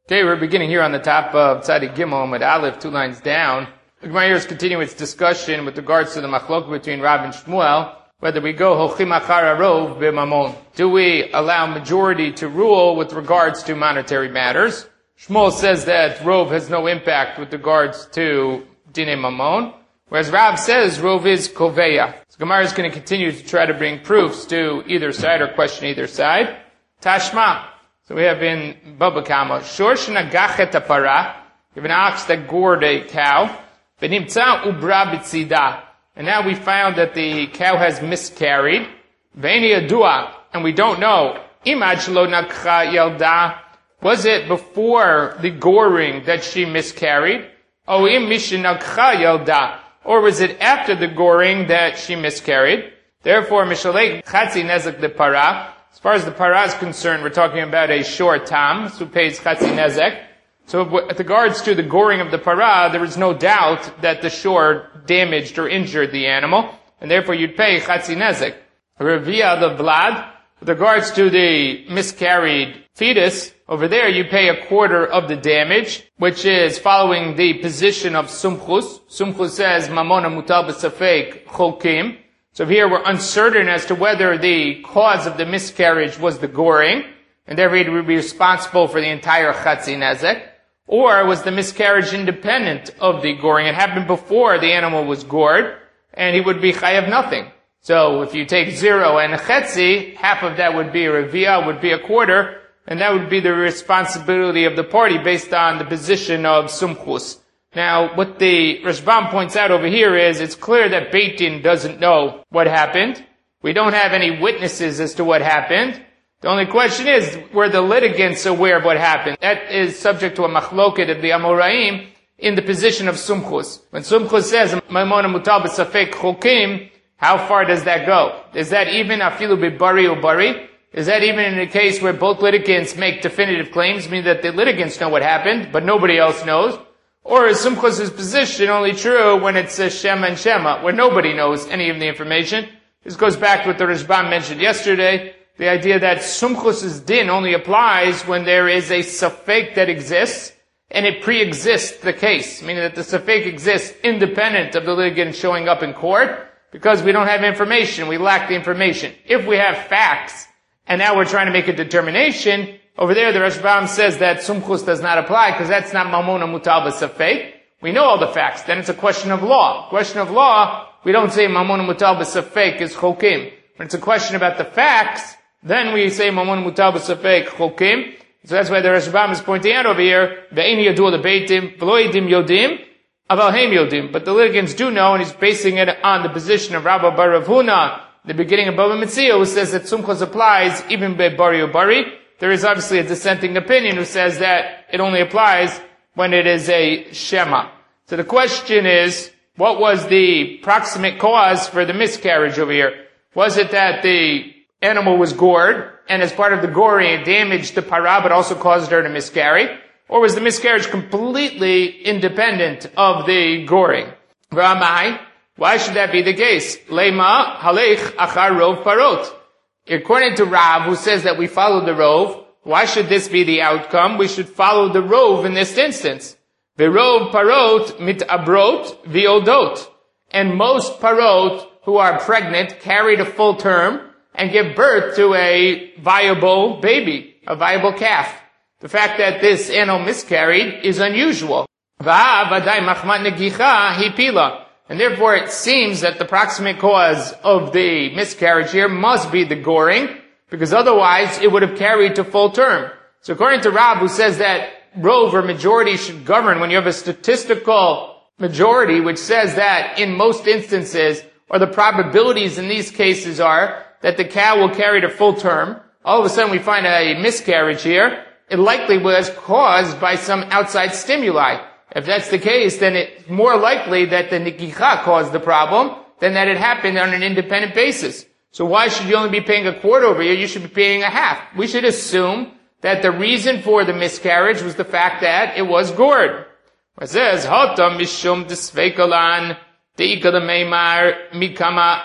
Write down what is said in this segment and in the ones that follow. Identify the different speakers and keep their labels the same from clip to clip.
Speaker 1: Okay, we're beginning here on the top of Tzadik Gimel with Aleph, 2 lines down. The Gemara here is continuing its discussion with regards to the machlok between Rav and Shmuel, whether we go hochim achar harov b'mamon. Do we allow majority to rule with regards to monetary matters? Shmuel says that Rov has no impact with regards to Dinei Mamon, whereas Rav says Rov is koveya. So Gemara is going to continue to try to bring proofs to either side or question either side. Tashma. So we have in Baba Kama, Shorsh nagachet apara, you have an ox that gored a cow, v'nimtza ubra b'tzida, and now we found that the cow has miscarried, v'eni adua, and we don't know, imaj lo nakcha yelda, was it before the goring that she miscarried, o im mishin nakcha yelda, or was it after the goring that she miscarried? Therefore, mishalek chatzi nezek de para. As far as the para is concerned, we're talking about a short tam, who pays chatzi nezek. So with regards to the goring of the para, there is no doubt that the shore damaged or injured the animal, and therefore you'd pay chatzi nezek. Revia the vlad, with regards to the miscarried fetus, over there you pay a quarter of the damage, which is following the position of sumchus. Sumchus says, mamona mutal b'safek cholkim. So here we're uncertain as to whether the cause of the miscarriage was the goring, and therefore he would be responsible for the entire chatzi nezek, or was the miscarriage independent of the goring? It happened before the animal was gored, and he would be chayav nothing. So if you take 0 and a chetzi, half of that would be a revia, would be a quarter, and that would be the responsibility of the party based on the position of sumchus. Now, what the Rashbam points out over here is, it's clear that Beit Din doesn't know what happened. We don't have any witnesses as to what happened. The only question is, were the litigants aware of what happened? That is subject to a machloket of the Amoraim in the position of Sumchus. When Sumchus says, Maimona mutal b'safek chokim, how far does that go? Is that even afilu b'bari or bari? Is that even in a case where both litigants make definitive claims, meaning that the litigants know what happened, but nobody else knows? Or is Sumchus' position only true when it's a Shema and Shema, where nobody knows any of the information? This goes back to what the Rashbam mentioned yesterday, the idea that Sumchus' din only applies when there is a safek that exists, and it pre-exists the case, meaning that the safek exists independent of the litigant showing up in court, because we don't have information, we lack the information. If we have facts, and now we're trying to make a determination, over there, the Rashbam says that Sumchus does not apply because that's not Mamona Mutal B'Safek. We know all the facts. Then it's a question of law. Question of law, we don't say Mamona Mutal B'Safek is Chokim. When it's a question about the facts, then we say Mamona Mutal B'Safek Chokim. So that's why the Rashbam is pointing out over here, Ve'eni Yadu L'Beitim, V'lo Yidim Yodim, Aval Heim Yodim. But the litigants do know, and he's basing it on the position of Rabba bar Rav Huna, the beginning of Baba Metzia, who says that Sumchus applies even by Bari or Bari. There is obviously a dissenting opinion who says that it only applies when it is a Shema. So the question is, what was the proximate cause for the miscarriage over here? Was it that the animal was gored, and as part of the goring it damaged the para but also caused her to miscarry? Or was the miscarriage completely independent of the goring? Ramai, why should that be the case? Lema halech achar rov parot. According to Rav, who says that we follow the rov, why should this be the outcome? We should follow the rov in this instance. V'rov parot mitabrot v'odot. And most parot who are pregnant carry to full term and give birth to a viable baby, a viable calf. The fact that this animal miscarried is unusual. Va'avadai machmat negicha hipila. And therefore it seems that the proximate cause of the miscarriage here must be the goring, because otherwise it would have carried to full term. So according to Rab, who says that rov or majority should govern when you have a statistical majority which says that in most instances, or the probabilities in these cases are that the cow will carry to full term, all of a sudden we find a miscarriage here, it likely was caused by some outside stimuli. If that's the case, then it's more likely that the nikicha caused the problem than that it happened on an independent basis. So why should you only be paying a quarter over here? You should be paying a half. We should assume that the reason for the miscarriage was the fact that it was gored. It says, Hotam mishum desveikolan deikada meimar mikama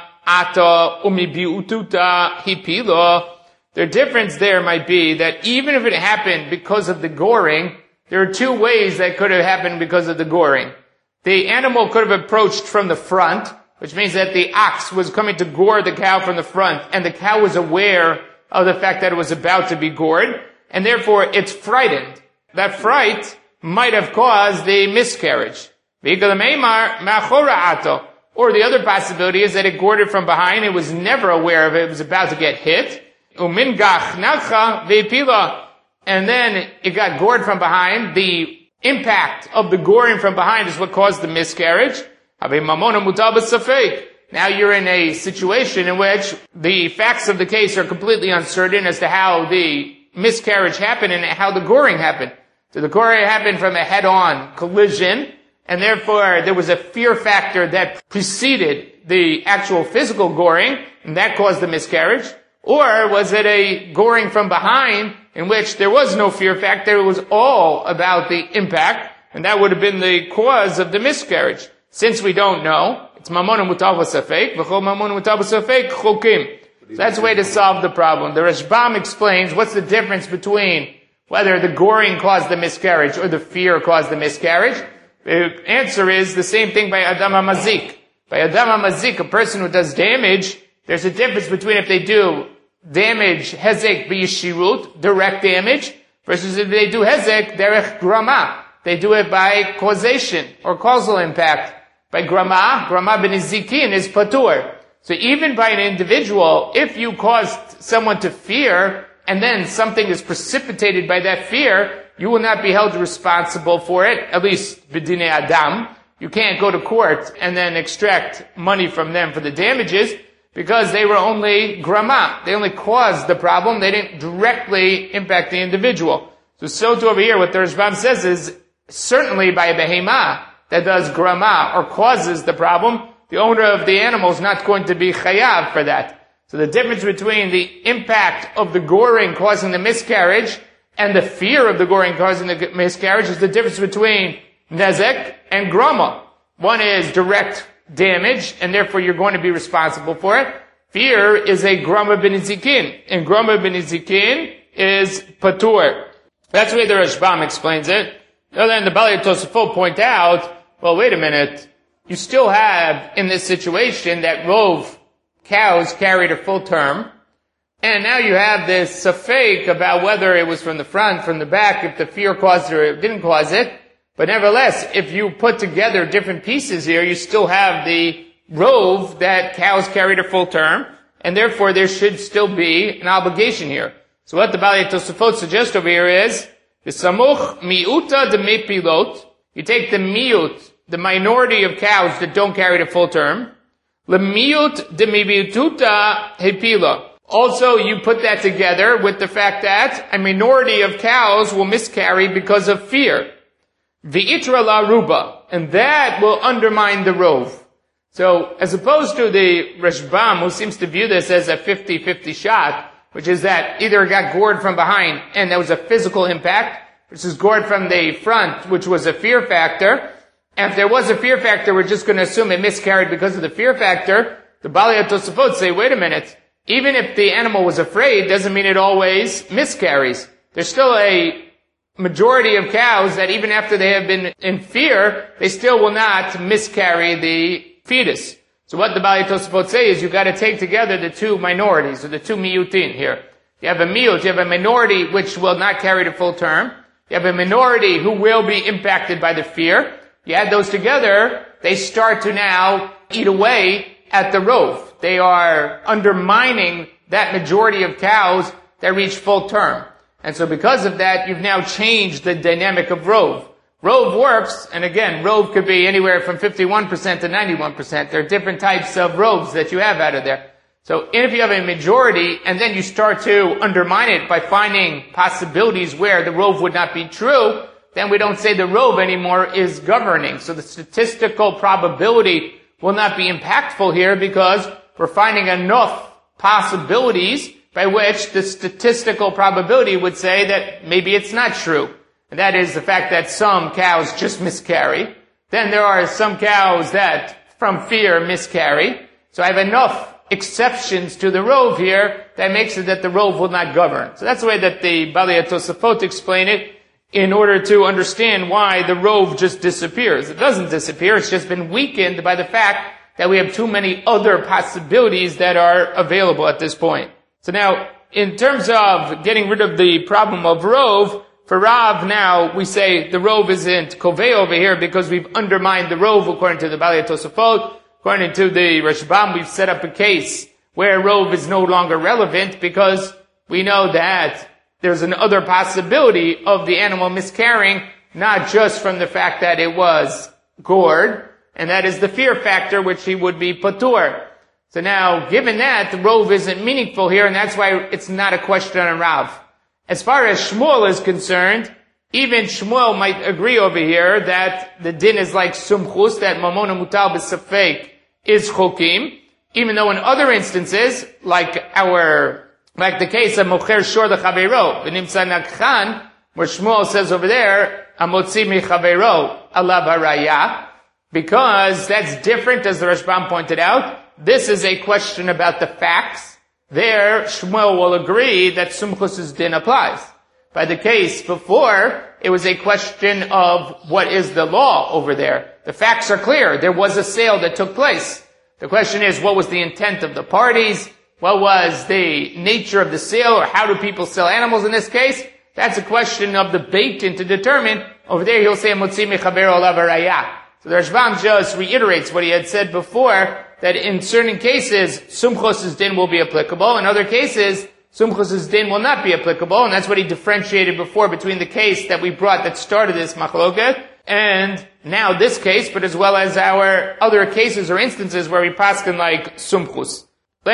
Speaker 1: ata umibiututa hipilo. The difference there might be that even if it happened because of the goring, there are two ways that could have happened because of the goring. The animal could have approached from the front, which means that the ox was coming to gore the cow from the front, and the cow was aware of the fact that it was about to be gored, and therefore it's frightened. That fright might have caused the miscarriage. Or the other possibility is that it gored it from behind, it was never aware of it, it was about to get hit. And then it got gored from behind. The impact of the goring from behind is what caused the miscarriage. Now you're in a situation in which the facts of the case are completely uncertain as to how the miscarriage happened and how the goring happened. So the goring happened from a head-on collision, and therefore there was a fear factor that preceded the actual physical goring, and that caused the miscarriage. Or was it a goring from behind in which there was no fear factor, it was all about the impact, and that would have been the cause of the miscarriage? Since we don't know, it's mamona mutav v'safek, v'chol mamona mutav v'safek chokim. So that's the way to solve the problem. The Rashbam explains what's the difference between whether the goring caused the miscarriage or the fear caused the miscarriage. The answer is the same thing by Adam HaMazik. By Adam HaMazik, a person who does damage, there's a difference between if they do damage, hezek b'yishirut, direct damage, versus if they do hezek, derech grama. They do it by causation or causal impact. By grama b'nizikin is patur. So even by an individual, if you caused someone to fear, and then something is precipitated by that fear, you will not be held responsible for it, at least b'dinei adam. You can't go to court and then extract money from them for the damages, because they were only grama. They only caused the problem. They didn't directly impact the individual. So too over here, what the Rashbam says is, certainly by a behemah that does grama or causes the problem, the owner of the animal is not going to be chayav for that. So the difference between the impact of the goring causing the miscarriage and the fear of the goring causing the miscarriage is the difference between nezek and grama. One is direct damage, and therefore you're going to be responsible for it. Fear is a grama b'nizikin, and grama b'nizikin is patur. That's the way the Rashbam explains it. Then the Balei Tosafot point out, well, wait a minute. You still have, in this situation, that rove cows carried a full term, and now you have this safek about whether it was from the front, from the back, if the fear caused it or it didn't cause it. But nevertheless, if you put together different pieces here, you still have the rove that cows carried a full term, and therefore there should still be an obligation here. So what the Balei Tosafot suggests over here is, the samuch miuta de mepilot, you take the miut, the minority of cows that don't carry the full term, le miut de miututa hepila. Also, you put that together with the fact that a minority of cows will miscarry because of fear. V'itra la ruba, and that will undermine the rove. So, as opposed to the Rashbam, who seems to view this as a 50-50 shot, which is that either it got gored from behind and there was a physical impact, versus gored from the front, which was a fear factor. And if there was a fear factor, we're just going to assume it miscarried because of the fear factor. The Balei Tosafot say, wait a minute, even if the animal was afraid, doesn't mean it always miscarries. There's still a majority of cows that even after they have been in fear, they still will not miscarry the fetus. So what the Balei Tosafot say is you've got to take together the two minorities, or the two miyutin here. You have a miut, you have a minority which will not carry the full term. You have a minority who will be impacted by the fear. You add those together, they start to now eat away at the rove. They are undermining that majority of cows that reach full term. And so because of that, you've now changed the dynamic of rove. Rove works, and again, rove could be anywhere from 51% to 91%. There are different types of roves that you have out of there. So if you have a majority, and then you start to undermine it by finding possibilities where the rove would not be true, then we don't say the rove anymore is governing. So the statistical probability will not be impactful here because we're finding enough possibilities by which the statistical probability would say that maybe it's not true. And that is the fact that some cows just miscarry. Then there are some cows that, from fear, miscarry. So I have enough exceptions to the rove here that makes it that the rove will not govern. So that's the way that the Balei Tosafot explain it. in order to understand why the rove just disappears. It doesn't disappear, it's just been weakened by the fact that we have too many other possibilities that are available at this point. So now, in terms of getting rid of the problem of rove, for Rav now, we say the rove isn't kovei over here because we've undermined the rove according to the Balei Tosafot. According to the Rashbam, we've set up a case where rove is no longer relevant because we know that there's another possibility of the animal miscarrying, not just from the fact that it was gored, and that is the fear factor which he would be patur. So now, given that, the rove isn't meaningful here, and that's why it's not a question on Rav. As far as Shmuel is concerned, even Shmuel might agree over here that the din is like sumchus, that mamona mutal b'safek is chokim, even though in other instances, like the case of mocher shor lechaveiro, v'nimtza nakhan, where Shmuel says over there, amotzi michaveiro alav haraya, because that's different, as the Rashbam pointed out. This is a question about the facts. There, Shmuel will agree that sumchus's din applies. By the case before, it was a question of what is the law over there. The facts are clear. There was a sale that took place. The question is, what was the intent of the parties? What was the nature of the sale, or how do people sell animals in this case? That's a question of the beit din to determine. Over there, he'll say, Motzi mechaber olav haraya. So the Rashbam just reiterates what he had said before, that in certain cases, sumchus's din will be applicable. In other cases, sumchus's din will not be applicable. And that's what he differentiated before between the case that we brought that started this machloket, and now this case, but as well as our other cases or instances where we paskin like sumchus.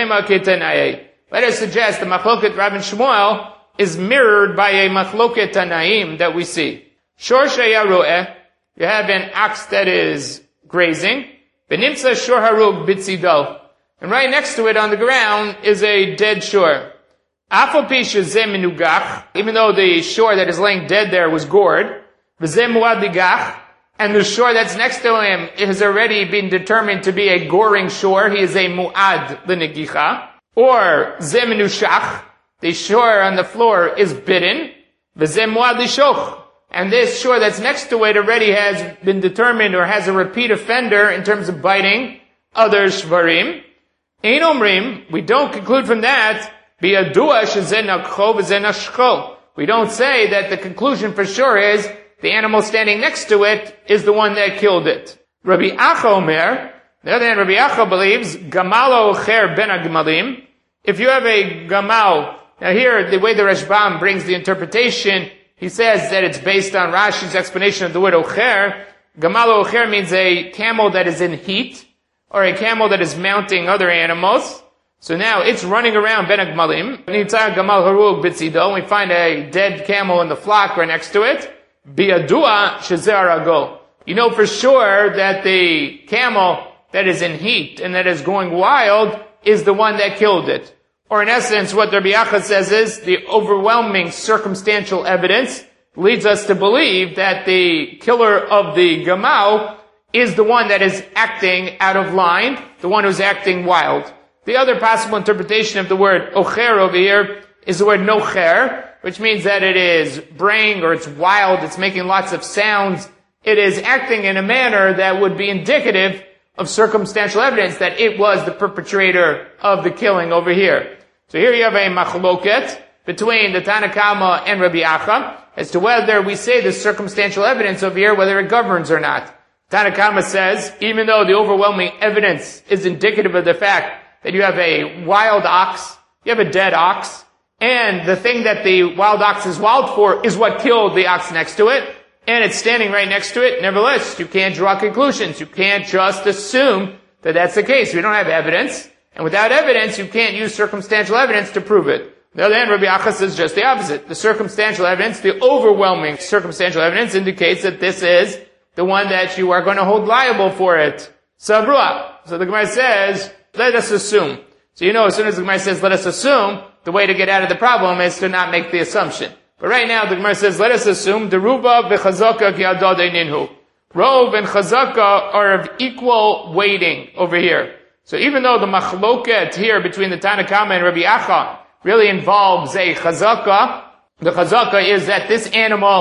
Speaker 1: Let us suggest the machloket Rav and Shmuel is mirrored by a machloket Tanaim that we see. Shor sheyaroeh, you have an ox that is grazing, Benimtza shor harug bitzido. And right next to it on the ground is a dead shor. Afal pi shezeh minugach, even though the shor that is laying dead there was gored, v'zeh muad ligach, and the shor that's next to him has already been determined to be a goring shor, he is a muad l'negicha, or zeh minushach, the shor on the floor is bitten, v'zeh muad lishoch, and this shor that's next to it already has been determined or has a repeat offender in terms of biting other shvarim. Ein omrim, we don't conclude from that, bi'adua shezeh nakcho v'zeh nashcho. We don't say that the conclusion for sure is the animal standing next to it is the one that killed it. Rabbi Acha Omer, the other hand, Rabbi Acha believes, gamalo ocher ben agmalim. If you have a gamal, now here, the way the Rashbam brings the interpretation, he says that it's based on Rashi's explanation of the word ocher. Gamal ocher means a camel that is in heat, or a camel that is mounting other animals. So now it's running around ben agmalim. Nitzah gamal harug bitzido. We find a dead camel in the flock right next to it. Biadua shezeh arago. You know for sure that the camel that is in heat and that is going wild is the one that killed it. Or in essence, what Rabbi Acha says is the overwhelming circumstantial evidence leads us to believe that the killer of the gamal is the one that is acting out of line, the one who's acting wild. The other possible interpretation of the word ocher over here is the word nocher, which means that it is braying or it's wild, it's making lots of sounds. It is acting in a manner that would be indicative of circumstantial evidence that it was the perpetrator of the killing over here. So here you have a machloket between the Tana Kama and Rabbi Acha as to whether we say the circumstantial evidence over here, whether it governs or not. Tana Kama says, even though the overwhelming evidence is indicative of the fact that you have a wild ox, you have a dead ox, and the thing that the wild ox is wild for is what killed the ox next to it, and it's standing right next to it, nevertheless, you can't draw conclusions. You can't just assume that that's the case. We don't have evidence. And without evidence, you can't use circumstantial evidence to prove it. On the other hand, Rabbi Acha says just the opposite. The circumstantial evidence, the overwhelming circumstantial evidence indicates that this is the one that you are going to hold liable for it. Savrua. So the Gemara says, let us assume. So you know, as soon as the Gemara says, let us assume, the way to get out of the problem is to not make the assumption. But right now, the Gemara says, let us assume, Deruba v'chazaka ki adad eininhu. Rov and chazaka are of equal weighting over here. So even though the machloket here between the Tana Kama and Rabbi Acha really involves a chazaka, the chazaka is that this animal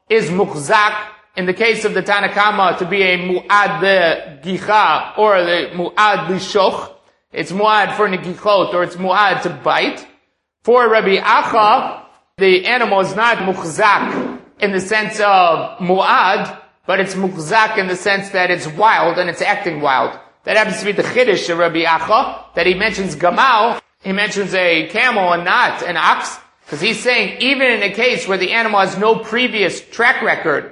Speaker 1: is muchzak, in the case of the Tanna Kama, to be a mu'ad gicha, or the mu'ad lishoch. It's mu'ad for negichot, or it's mu'ad to bite. For Rabbi Acha, the animal is not muchzak in the sense of mu'ad, but it's muchzak in the sense that it's wild and it's acting wild. That happens to be the chiddush of Rabbi Acha, that he mentions gamal, he mentions a camel and not an ox, because he's saying even in a case where the animal has no previous track record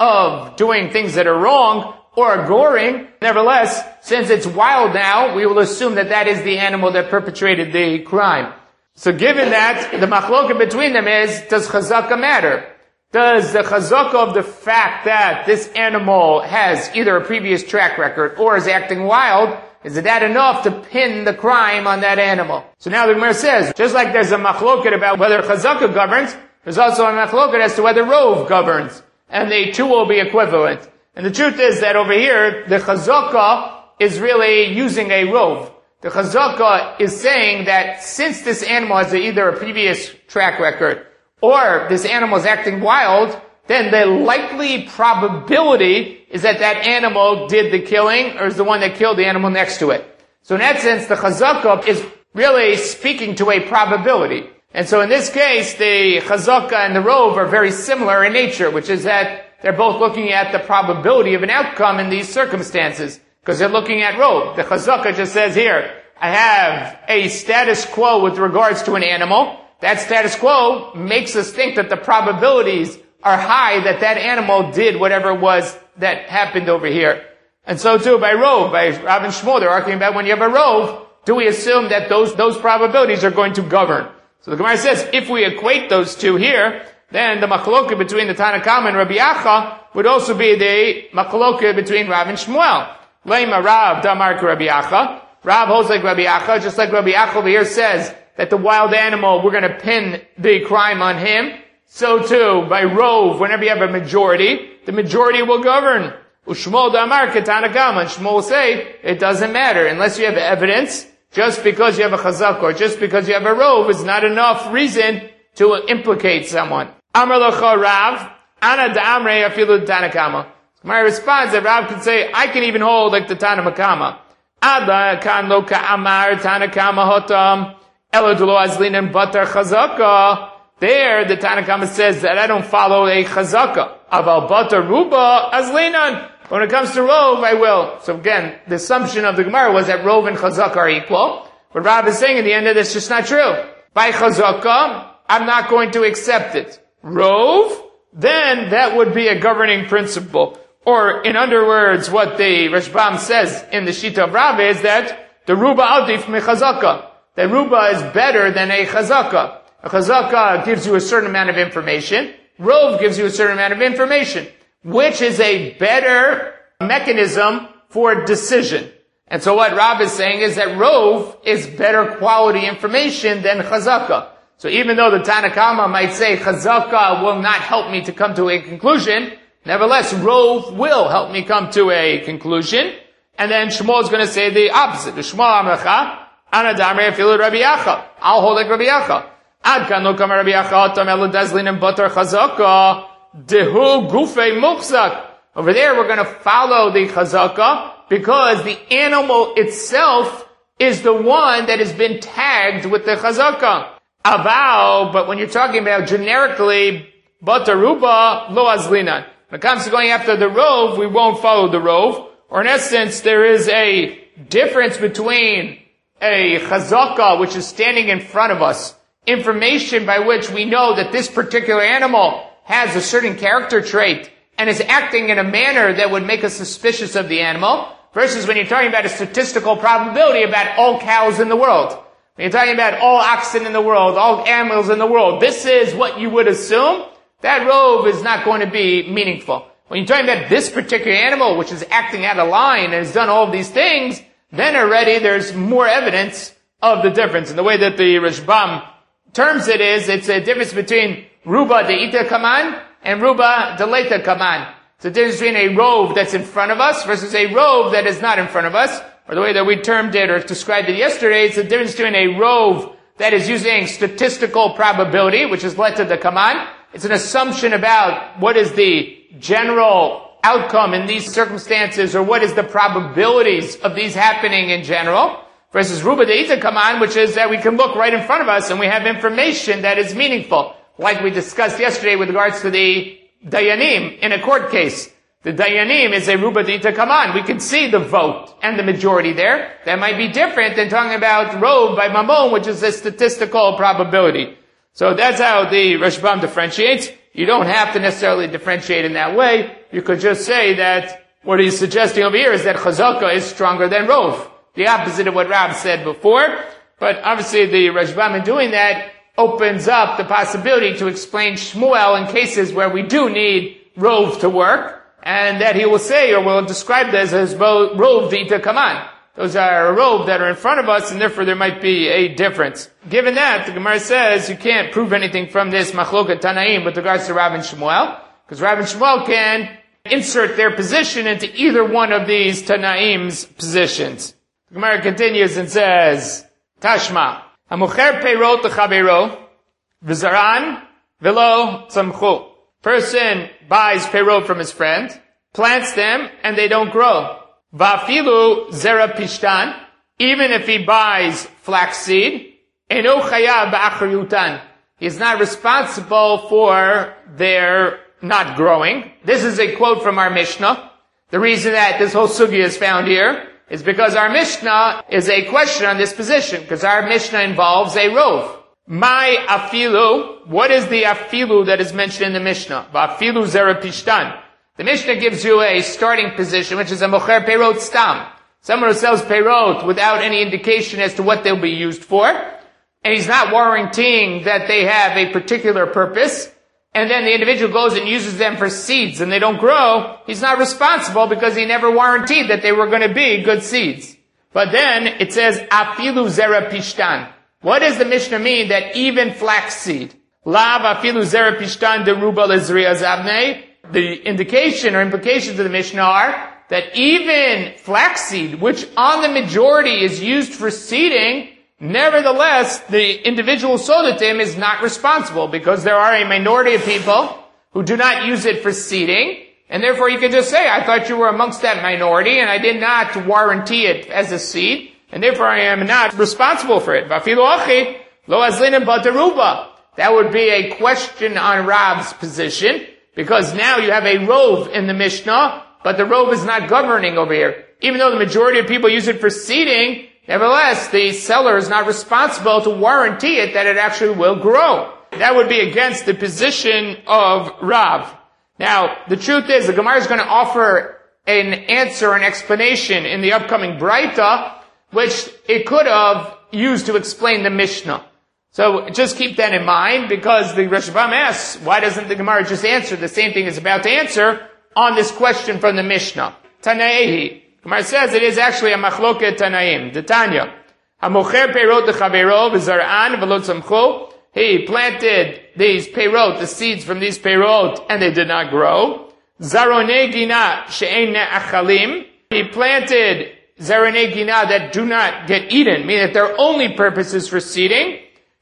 Speaker 1: of doing things that are wrong or goring, nevertheless, since it's wild now, we will assume that that is the animal that perpetrated the crime. So given that, the machloka between them is, does chazaka matter? Does the chazaka of the fact that this animal has either a previous track record or is acting wild, is that enough to pin the crime on that animal? So now the Gemara says, just like there's a machloket about whether chazaka governs, there's also a machloket as to whether rov governs. And the two will be equivalent. And the truth is that over here, the chazaka is really using a rov. The chazaka is saying that since this animal has either a previous track record or this animal is acting wild, then the likely probability is that that animal did the killing or is the one that killed the animal next to it. So in that sense, the chazaka is really speaking to a probability. And so in this case, the chazaka and the rov are very similar in nature, which is that they're both looking at the probability of an outcome in these circumstances, because they're looking at rov. The chazaka just says here, I have a status quo with regards to an animal. That status quo makes us think that the probabilities are high that that animal did whatever it was that happened over here. And so too by rov, by Rav and Shmuel, they're arguing about when you have a rov, do we assume that those probabilities are going to govern? So the Gemara says, if we equate those two here, then the machloka between the Tanna Kama and Rabbi Acha would also be the machloka between Rav and Shmuel. Leima Rav damar Rabbi Acha. Rav holds like Rabbi Acha, just like Rabbi Acha over here says that the wild animal, we're going to pin the crime on him. So too, by rov, whenever you have a majority, the majority will govern. Ushmol damar Tanna Kama. And Shmuel will say, it doesn't matter, unless you have evidence. Just because you have a chazak or just because you have a rov is not enough reason to implicate someone. Amar Lacha Rav, Ana Da'amrei Afilu Tanna Kama. My response that Rav could say, I can even hold like the Tanna Kama. Ada kan lo ka'amar Tanna Kama hotam, elo dulo azlinan batar chazaka. There, the Tanna Kama says that I don't follow a chazaka. Aval batar ruba azlinan. When it comes to rov, I will. So again, the assumption of the Gemara was that rov and chazaka are equal. But Rav is saying in the end of this, it's just not true. By chazaka, I'm not going to accept it. Rov, then that would be a governing principle. Or, in other words, what the Rashbam says in the Shita of Rav is that the ruba adif me chazaka. That ruba is better than a chazaka. A chazaka gives you a certain amount of information. Rov gives you a certain amount of information. Which is a better mechanism for decision. And so what Rav is saying is that rov is better quality information than chazaka. So even though the Tanna Kama might say chazaka will not help me to come to a conclusion, nevertheless rov will help me come to a conclusion. And then Shmuel is going to say the opposite. The Shmuel Amracha, Ana Damrei Afilu Rabbi Acha. I'll hold like Rabbi Acha. Ad kan lo kama Rabbi Acha, Tam elo dazlin and butter chazaka. Dehu gufei muchzak. Over there we're going to follow the chazaka because the animal itself is the one that has been tagged with the chazaka. Aval, but when you're talking about generically, bataruba lo azlinan. When it comes to going after the rov, we won't follow the rov. Or in essence, there is a difference between a chazaka, which is standing in front of us, information by which we know that this particular animal has a certain character trait and is acting in a manner that would make us suspicious of the animal, versus when you're talking about a statistical probability about all cows in the world. When you're talking about all oxen in the world, all animals in the world, this is what you would assume. That rov is not going to be meaningful. When you're talking about this particular animal, which is acting out of line and has done all of these things, then already there's more evidence of the difference. And the way that the Rashbam terms it is, it's a difference between ruba de ita kaman and ruba de leta kaman. It's a difference between a rov that's in front of us versus a rov that is not in front of us. Or the way that we termed it or described it yesterday, it's a difference between a rov that is using statistical probability, which is leta de kaman, It's an assumption about what is the general outcome in these circumstances, or what is the probabilities of these happening in general, versus Ruba De'ita Kaman, which is that we can look right in front of us and we have information that is meaningful, like we discussed yesterday with regards to the Dayanim in a court case. The Dayanim is a Ruba De'ita Kaman. We can see the vote and the majority there. That might be different than talking about Rov by Mamon, which is a statistical probability. So that's how the Rashbam differentiates. You don't have to necessarily differentiate in that way. You could just say that what he's suggesting over here is that Chazaka is stronger than Rov. The opposite of what Rab said before. But obviously the Rashbam in doing that opens up the possibility to explain Shmuel in cases where we do need Rov to work, and that he will say, or will describe this as Rov De'ita Kaman. Those are a Rov that are in front of us, and therefore there might be a difference. Given that, the Gemara says you can't prove anything from this Machloket Tanaim with regards to Rav and Shmuel, because Rav and Shmuel can insert their position into either one of these Tanaim's positions. The Gemara continues and says, Tashma, Hamucher Peirot L'Chaveiro, V'zaran V'lo Tzamchu. Person buys Peirot from his friend, plants them, and they don't grow. Va'afilu zera pishtan, even if he buys flaxseed, eno chayav ba'achriyutan. He's not responsible for their not growing. This is a quote from our Mishnah. The reason that this whole sugya is found here is because our Mishnah is a question on this position, because our Mishnah involves a rov. My afilu, what is the afilu that is mentioned in the Mishnah? Va'afilu zera pishtan. The Mishnah gives you a starting position, which is a mocher peirot stam. Someone who sells peirot without any indication as to what they'll be used for, and he's not warranting that they have a particular purpose, and then the individual goes and uses them for seeds and they don't grow. He's not responsible because he never warranted that they were going to be good seeds. But then it says afilu zera pishtan. What does the Mishnah mean that even flaxseed? Lav afilu zera pishtan deruba lezriya zavnei. The indication or implications of the Mishnah are that even flaxseed, which on the majority is used for seeding, nevertheless, the individual sold it to him is not responsible, because there are a minority of people who do not use it for seeding, and therefore you can just say, I thought you were amongst that minority, and I did not warranty it as a seed, and therefore I am not responsible for it. That would be a question on Rab's position, because now you have a rov in the Mishnah, but the rov is not governing over here. Even though the majority of people use it for seeding, nevertheless, the seller is not responsible to warranty it that it actually will grow. That would be against the position of Rav. Now, the truth is, the Gemara is going to offer an answer, an explanation in the upcoming Braita, which it could have used to explain the Mishnah. So just keep that in mind, because the Rashbam asks, why doesn't the Gemara just answer the same thing it's about to answer on this question from the Mishnah? Tanaehi. Gemara says it is actually a machloket Tanaim. The Tanya. Hamocher peirot lechaveiro v'zar'an v'lo tzamchu. He planted these peirot, the seeds from these peirot, and they did not grow. Zaronei gina she'ein ne'achalim. He planted zaronei gina that do not get eaten, meaning that their only purpose is for seeding.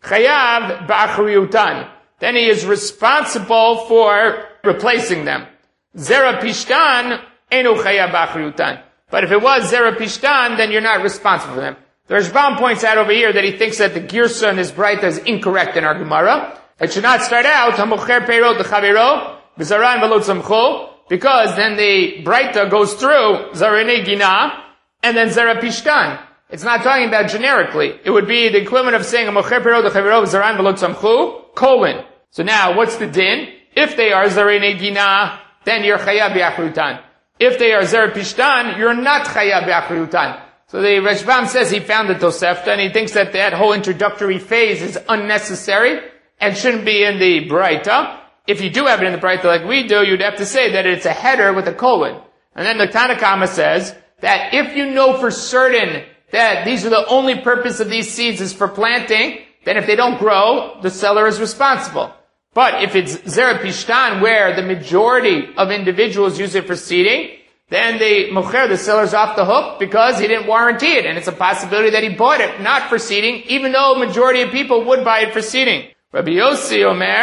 Speaker 1: Chayav ba'achriyutan. Then he is responsible for replacing them. Zera pishtan enu chayav ba'achriyutan. But if it was zera pishtan, then you're not responsible for them. The Rashbam points out over here that he thinks that the girsa in his Braita is incorrect in our Gemara. It should not start out hamocher peirot lechavero b'zaran v'lo tzamchu, because then the Braita goes through zaranei gina and then zera pishtan. It's not talking about generically. It would be the equivalent of saying, Mocher peirot lechaveiro v'zaran v'lo tzamchu, colon. So now, what's the din? If they are zarei gina, then you're chayav b'achrutan. If they are zera pishtan, you're not chayav b'achrutan. So the Rashbam says he found the Tosefta, and he thinks that that whole introductory phase is unnecessary and shouldn't be in the Braita. If you do have it in the Braita like we do, you'd have to say that it's a header with a colon. And then the Tanna Kama says that if you know for certain that these are the only purpose of these seeds is for planting, then if they don't grow, the seller is responsible. But if it's zera pishtan, where the majority of individuals use it for seeding, then the mocher, the seller's off the hook because he didn't warranty it, and it's a possibility that he bought it not for seeding, even though a majority of people would buy it for seeding. Rabbi Yossi Omer,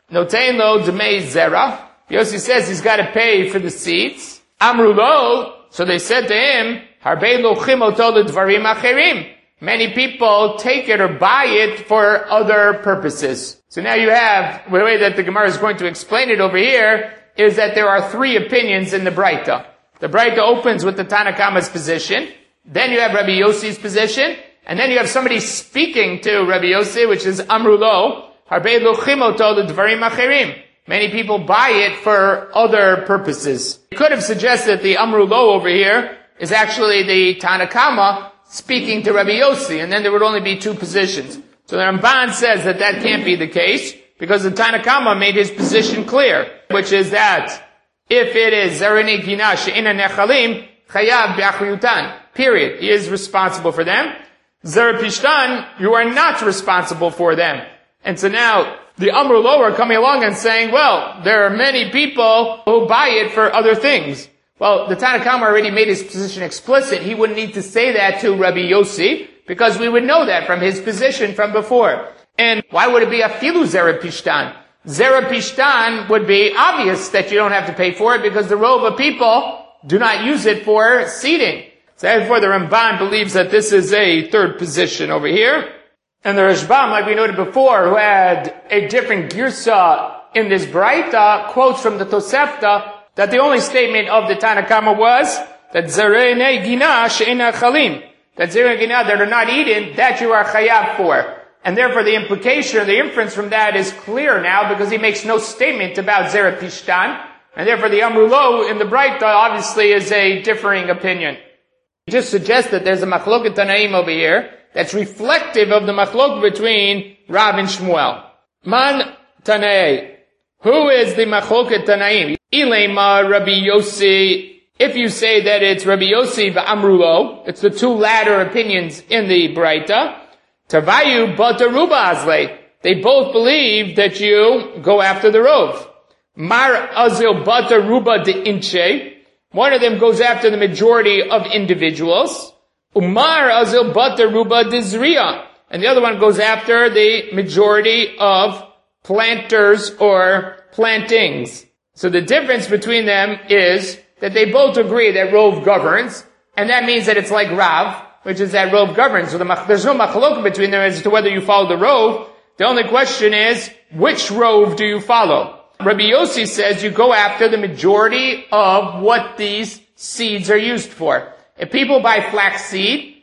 Speaker 1: Notein lo Dmei Zera. Yossi says he's got to pay for the seeds. Amru lo, so they said to him, Harbei lochim oto ledvarim acherim. Many people take it or buy it for other purposes. So now you have, the way that the Gemara is going to explain it over here, is that there are three opinions in the Braita. The Braita opens with the Tanna Kama's position, then you have Rabbi Yossi's position, and then you have somebody speaking to Rabbi Yossi, which is Amru lo, Harbei lochim oto ledvarim acherim. Many people buy it for other purposes. You could have suggested the Amru lo over here is actually the Tanna Kama speaking to Rabbi Yossi, and then there would only be two positions. So the Ramban says that that can't be the case, because the Tanna Kama made his position clear, which is that if it is Zereni Gina She'ina Nechalim, Chayav B'Achriyutan, period. He is responsible for them. Zer Pishtan, you are not responsible for them. And so now, the Amru lo are coming along and saying, well, there are many people who buy it for other things. Well, the Tanna Kama already made his position explicit. He wouldn't need to say that to Rabbi Yossi, because we would know that from his position from before. And why would it be afilu Zera Pishtan? Zera Pishtan would be obvious that you don't have to pay for it, because the rove of people do not use it for seeding. So therefore the Ramban believes that this is a third position over here. And the Rashbam, like we noted before, who had a different girsa in this Braita, quotes from the Tosefta that the only statement of the Tanna Kama was that Zerei Gina She'ina Chalim, that Zerei Gina that are not eaten, that you are chayav for. And therefore the implication, the inference from that is clear now, because he makes no statement about Zera Pishtan, and therefore the Amru lo in the Braita obviously is a differing opinion. He just suggests that there's a Machloket Tanaim over here that's reflective of the machlok between Rav and Shmuel. Man Tanei. Who is the machloket Tanaim? Ilema Rabbi Yossi. If you say that it's Rabbi Yossi v'Amru lo, it's the two latter opinions in the Braita. Tavayu bataruba azle. They both believe that you go after the rov. Mar azil bataruba de inche. One of them goes after the majority of individuals. Umar azil bata ruba dizriya. And the other one goes after the majority of planters or plantings. So the difference between them is that they both agree that Rov governs, and that means that it's like Rav, which is that Rov governs. So there's no machlok between them as to whether you follow the Rov. The only question is, which Rov do you follow? Rabbi Yossi says you go after the majority of what these seeds are used for. If people buy flax seed,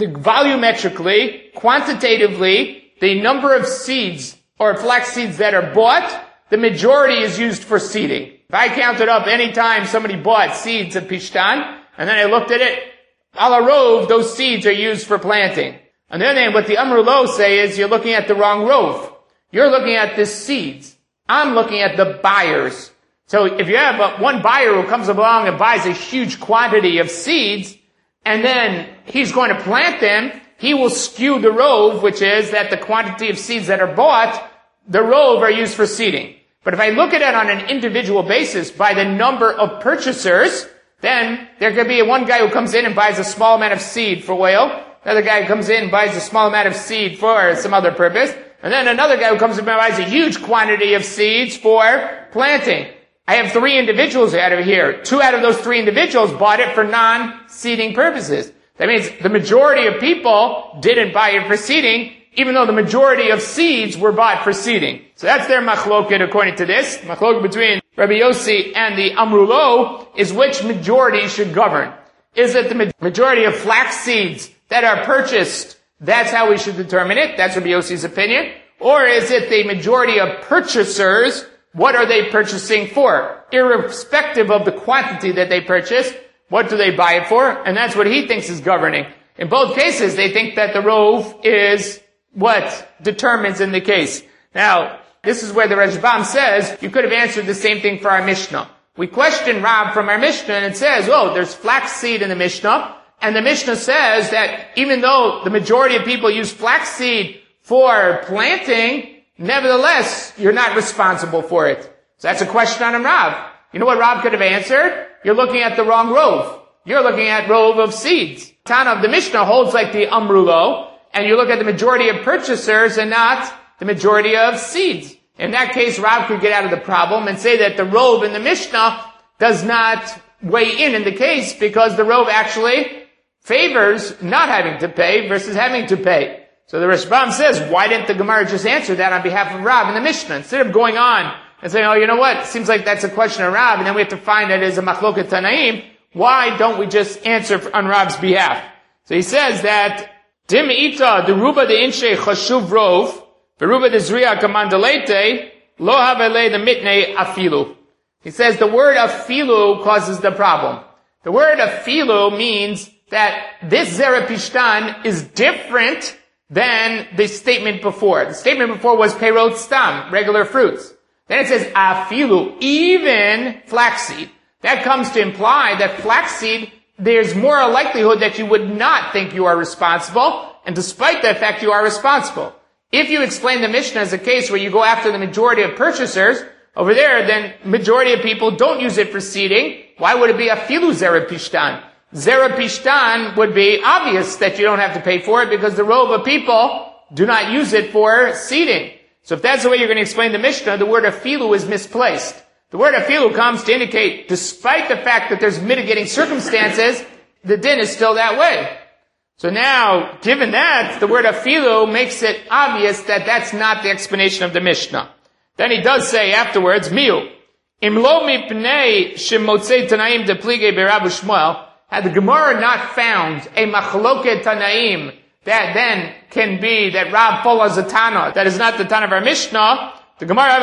Speaker 1: volumetrically, quantitatively, the number of seeds or flax seeds that are bought, the majority is used for seeding. If I counted up any time somebody bought seeds of Pishtan, and then I looked at it, a la rov, those seeds are used for planting. On the other hand, what the Amru lo say is you're looking at the wrong rov. You're looking at the seeds. I'm looking at the buyers. So if you have one buyer who comes along and buys a huge quantity of seeds, and then he's going to plant them, he will skew the rove, which is that the quantity of seeds that are bought, the rove are used for seeding. But if I look at it on an individual basis by the number of purchasers, then there could be one guy who comes in and buys a small amount of seed for oil, another guy who comes in and buys a small amount of seed for some other purpose, and then another guy who comes in and buys a huge quantity of seeds for planting. I have 3 individuals out of here. 2 out of those 3 individuals bought it for non-seeding purposes. That means the majority of people didn't buy it for seeding, even though the majority of seeds were bought for seeding. So that's their machloket according to this. Machloket between Rabbi Yossi and the Amru lo is which majority should govern. Is it the majority of flax seeds that are purchased? That's how we should determine it. That's Rabbi Yossi's opinion. Or is it the majority of purchasers? What are they purchasing for? Irrespective of the quantity that they purchase, what do they buy it for? And that's what he thinks is governing. In both cases, they think that the rov is what determines in the case. Now, this is where the Rashbam says, you could have answered the same thing for our Mishnah. We question Rav from our Mishnah, and it says, oh, there's flax seed in the Mishnah, and the Mishnah says that even though the majority of people use flax seed for planting, nevertheless, you're not responsible for it. So that's a question on Rav. You know what Rav could have answered? You're looking at the wrong rov. You're looking at rov of seeds. Tana of the Mishnah holds like the Amru lo, and you look at the majority of purchasers and not the majority of seeds. In that case, Rav could get out of the problem and say that the Rov in the Mishnah does not weigh in the case because the Rov actually favors not having to pay versus having to pay. So the Rashbam says, why didn't the Gemara just answer that on behalf of Rav in the Mishnah? Instead of going on and saying, oh, you know what, it seems like that's a question of Rav, and then we have to find that it is a Machloket Tanaim, why don't we just answer on Rav's behalf? So he says that, Dim ita deruba de inshe chashuv rov, veruba de zriya kamandalete, lo havele the mitne afilu. He says the word afilu causes the problem. The word afilu means that this Zerapishtan is different than the statement before. The statement before was perot stam, regular fruits. Then it says afilu, even flaxseed. That comes to imply that flaxseed, there's more a likelihood that you would not think you are responsible, and despite that fact you are responsible. If you explain the Mishnah as a case where you go after the majority of purchasers, over there, then majority of people don't use it for seeding. Why would it be afilu Zerapishtan? Zerapishtan would be obvious that you don't have to pay for it because the Rov of people do not use it for seeding. So if that's the way you're going to explain the Mishnah, the word afilu is misplaced. The word afilu comes to indicate, despite the fact that there's mitigating circumstances, the din is still that way. So now, given that, the word afilu makes it obvious that that's not the explanation of the Mishnah. Then he does say afterwards, miu, imlo mipnei shemotzei tanaim deplige berav Shmuel. Had the Gemara not found a machloket tanaim that then can be that Rav follows a Tana that is not the Tana of our Mishnah, the Gemara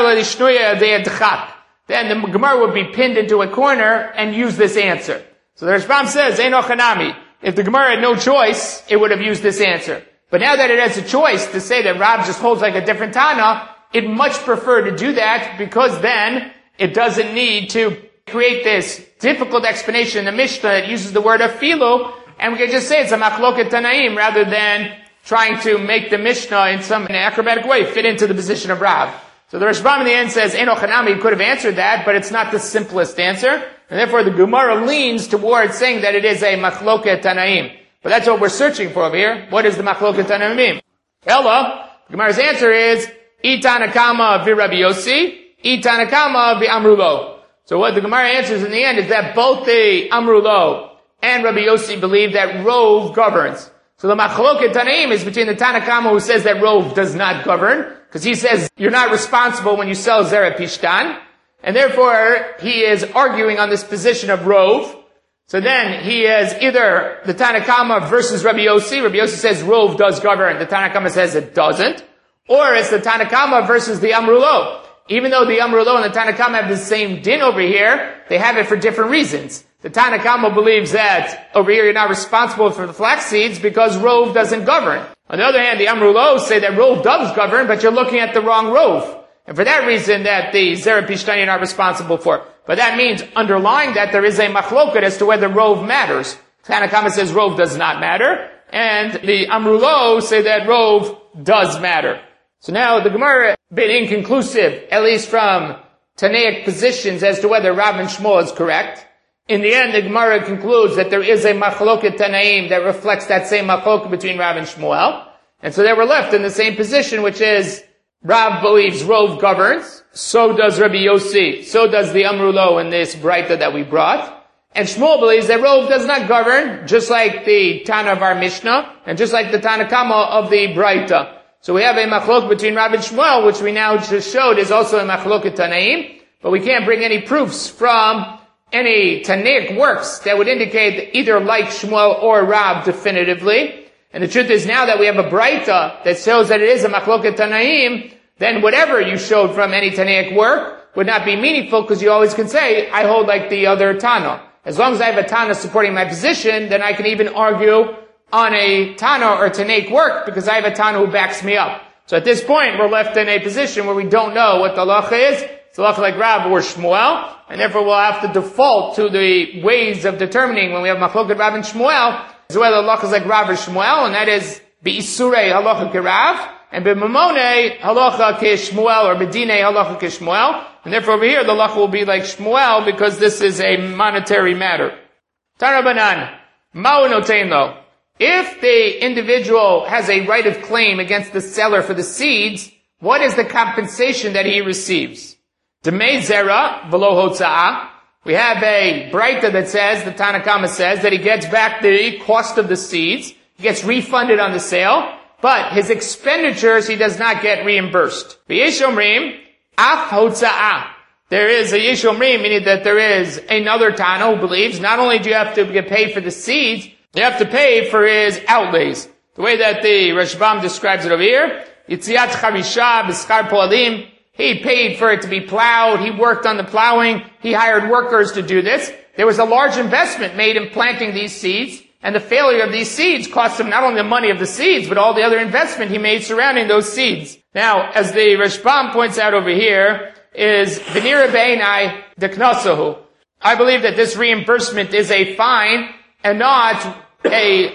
Speaker 1: then the Gemara would be pinned into a corner and use this answer. So the Rashbam says, Eino Chanami. If the Gemara had no choice, it would have used this answer. But now that it has a choice to say that Rav just holds like a different Tana, it much prefer to do that because then it doesn't need to create this difficult explanation in the Mishnah that uses the word afilu, and we can just say it's a machloket tanaim rather than trying to make the Mishnah in some acrobatic way fit into the position of Rav. So the Rashbam in the end says, Eino Chanami could have answered that, but it's not the simplest answer, and therefore the Gemara leans towards saying that it is a machloket tanaim. But that's what we're searching for over here. What does the machloket tanaim mean? Ella, the Gemara's answer is, Itanakama v'Rabbi Yossi, Itanakama v'Amrulo. So what the Gemara answers in the end is that both the Amrulo and Rabbi Yossi believe that Rov governs. So the Machloket Tanaim is between the Tanakama who says that Rov does not govern, because he says you're not responsible when you sell Zerapishtan, and therefore he is arguing on this position of Rov. So then he is either the Tanakama versus Rabbi Yossi. Rabbi Yossi says Rov does govern, the Tanakama says it doesn't. Or it's the Tanakama versus the Amrulo. Even though the Amrulo and the Tanakama have the same din over here, they have it for different reasons. The Tanakama believes that over here you're not responsible for the flax seeds because Rov doesn't govern. On the other hand, the Amrulo say that Rov does govern, but you're looking at the wrong Rov. And for that reason that the Zerapishtan you're not responsible for. But that means underlying that there is a machloket as to whether Rov matters. Tanakama says Rov does not matter, and the Amrulo say that Rov does matter. So now the Gemara been inconclusive, at least from Tanaic positions as to whether Rav and Shmuel is correct. In the end, the Gemara concludes that there is a machloket Tanaim that reflects that same machloket between Rav and Shmuel. And so they were left in the same position, which is Rav believes Rov governs, so does Rabbi Yossi, so does the Amrulo in this Braita that we brought. And Shmuel believes that Rov does not govern, just like the Tana of our Mishnah, and just like the Tanakama of the Braita. So we have a machlok between Rav and Shmuel, which we now just showed is also a machloket Tanaim, but we can't bring any proofs from any Tanaic works that would indicate that either like Shmuel or Rav definitively. And the truth is now that we have a Braita that shows that it is a machloket Tanaim, then whatever you showed from any Tanaic work would not be meaningful because you always can say, I hold like the other Tana. As long as I have a Tana supporting my position, then I can even argue on a Tana or Tanaic work because I have a Tana who backs me up. So at this point, we're left in a position where we don't know what the halacha is. It's halacha like Rav or Shmuel, and therefore we'll have to default to the ways of determining when we have machloket Rav and Shmuel, is whether the halacha is like Rav or Shmuel, and that is Be'isurei halacha k'Rav, and B'Mamone halacha k'Shmuel, or B'Dinei halacha k'Shmuel, and therefore over here the halacha will be like Shmuel because this is a monetary matter. Tarabanan, Ma'u notein lo. If the individual has a right of claim against the seller for the seeds, what is the compensation that he receives? Demei zera v'lo hotza'ah. We have a braita that says, the Tanna Kama says, that he gets back the cost of the seeds. He gets refunded on the sale, but his expenditures he does not get reimbursed. V'yesh omrim, af hotza'ah. There is a yesh omrim, meaning that there is another Tana who believes not only do you have to get paid for the seeds, you have to pay for his outlays. The way that the Rashbam describes it over here, Yitziat charisha b'schar po'alim, he paid for it to be plowed, he worked on the plowing, he hired workers to do this. There was a large investment made in planting these seeds, and the failure of these seeds cost him not only the money of the seeds, but all the other investment he made surrounding those seeds. Now, as the Rashbam points out over here, is V'nira be'enai deknasahu. I believe that this reimbursement is a fine and not a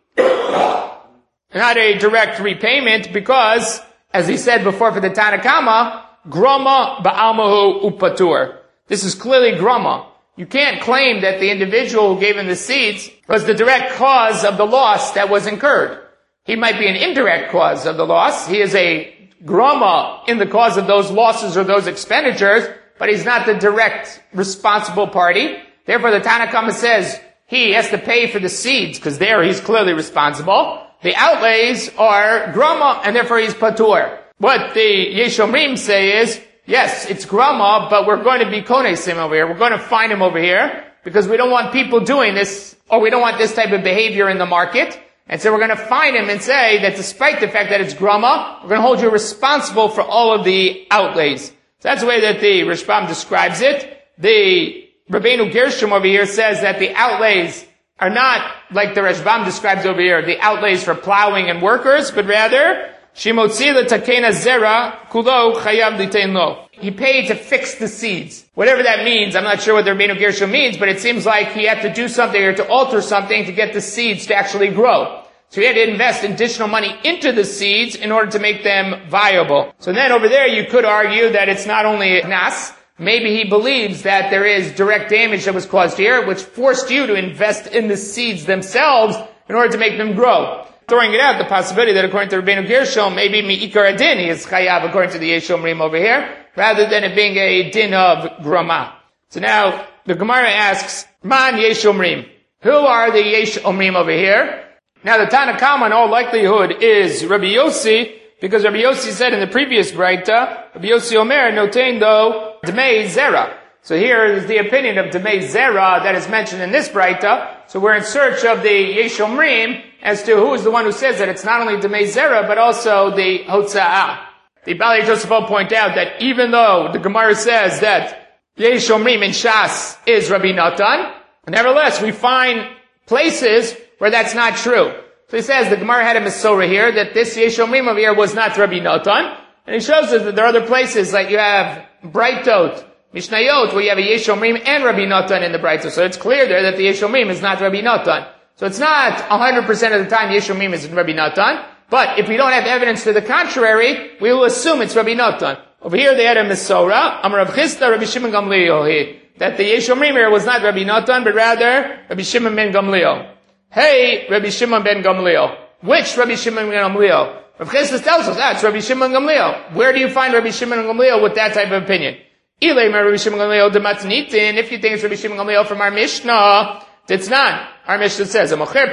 Speaker 1: direct repayment because, as he said before for the Tanna Kama, grama ba'almahu upatur. This is clearly grama. You can't claim that the individual who gave him the seeds was the direct cause of the loss that was incurred. He might be an indirect cause of the loss. He is a grama in the cause of those losses or those expenditures, but he's not the direct responsible party. Therefore, the Tanna Kama says he has to pay for the seeds because there he's clearly responsible. The outlays are grama, and therefore he's patur. What the Yesh Omrim say is, yes, it's grama, but we're going to be konesim over here. We're going to find him over here because we don't want people doing this, or we don't want this type of behavior in the market. And so we're going to find him and say that despite the fact that it's grama, we're going to hold you responsible for all of the outlays. So that's the way that the Rashbam describes it. The Rabbeinu Gershom over here says that the outlays are not like the Rashbam describes over here, the outlays for plowing and workers, but rather, Shimotzi l'takena zera kulo chayav litein lo. He paid to fix the seeds. Whatever that means, I'm not sure what the Rabbeinu Gershom means, but it seems like he had to do something or to alter something to get the seeds to actually grow. So he had to invest additional money into the seeds in order to make them viable. So then over there you could argue that it's not only a nas, maybe he believes that there is direct damage that was caused here, which forced you to invest in the seeds themselves in order to make them grow. Throwing it out, the possibility that according to Rabbeinu Gershom, maybe mi'ikar adin is chayav according to the Yesh Omrim over here, rather than it being a din of grama. So now, the Gemara asks, Man Yesh Omrim. Who are the Yesh Omrim over here? Now the Tanna Kama in all likelihood is Rabbi Yossi, because Rabbi Yossi said in the previous Braita, Rabbi Yossi Omer notain though Demei Zera. So here is the opinion of Demei Zera that is mentioned in this Braita. So we're in search of the Yesh Omrim as to who is the one who says that it's not only Demei Zera, but also the Hotza'ah. The Balei Tosafot point out that even though the Gemara says that Yesh Omrim in Shas is Rabbi Natan, nevertheless we find places where that's not true. So he says the Gemara had a Mesorah here that this Yesh Omrim over here was not Rabbi Natan, and he shows us that there are other places like you have Braitot, Mishnayot, where you have a Yesh Omrim and Rabbi Natan in the Braitot. So it's clear there that the Yesh Omrim is not Rabbi Natan. So it's not 100% of the time Yesh Omrim is Rabbi Natan, but if we don't have evidence to the contrary, we will assume it's Rabbi Natan. Over here they had a Mesorah, Amar Rav Chisda, Rabbi Shimon Gamliel, that the Yesh Omrim here was not Rabbi Natan, but rather Rabbi Shimon ben Gamliel. Hey, Rabbi Shimon ben Gamliel. Which Rabbi Shimon ben Gamliel? Rav Chisda tells us, it's Rabbi Shimon Gamliel. Where do you find Rabbi Shimon Gamliel with that type of opinion? Rabbi Shimon Gamliel dematnitin. If you think it's Rabbi Shimon Gamliel from our Mishnah, it's not. Our Mishnah says,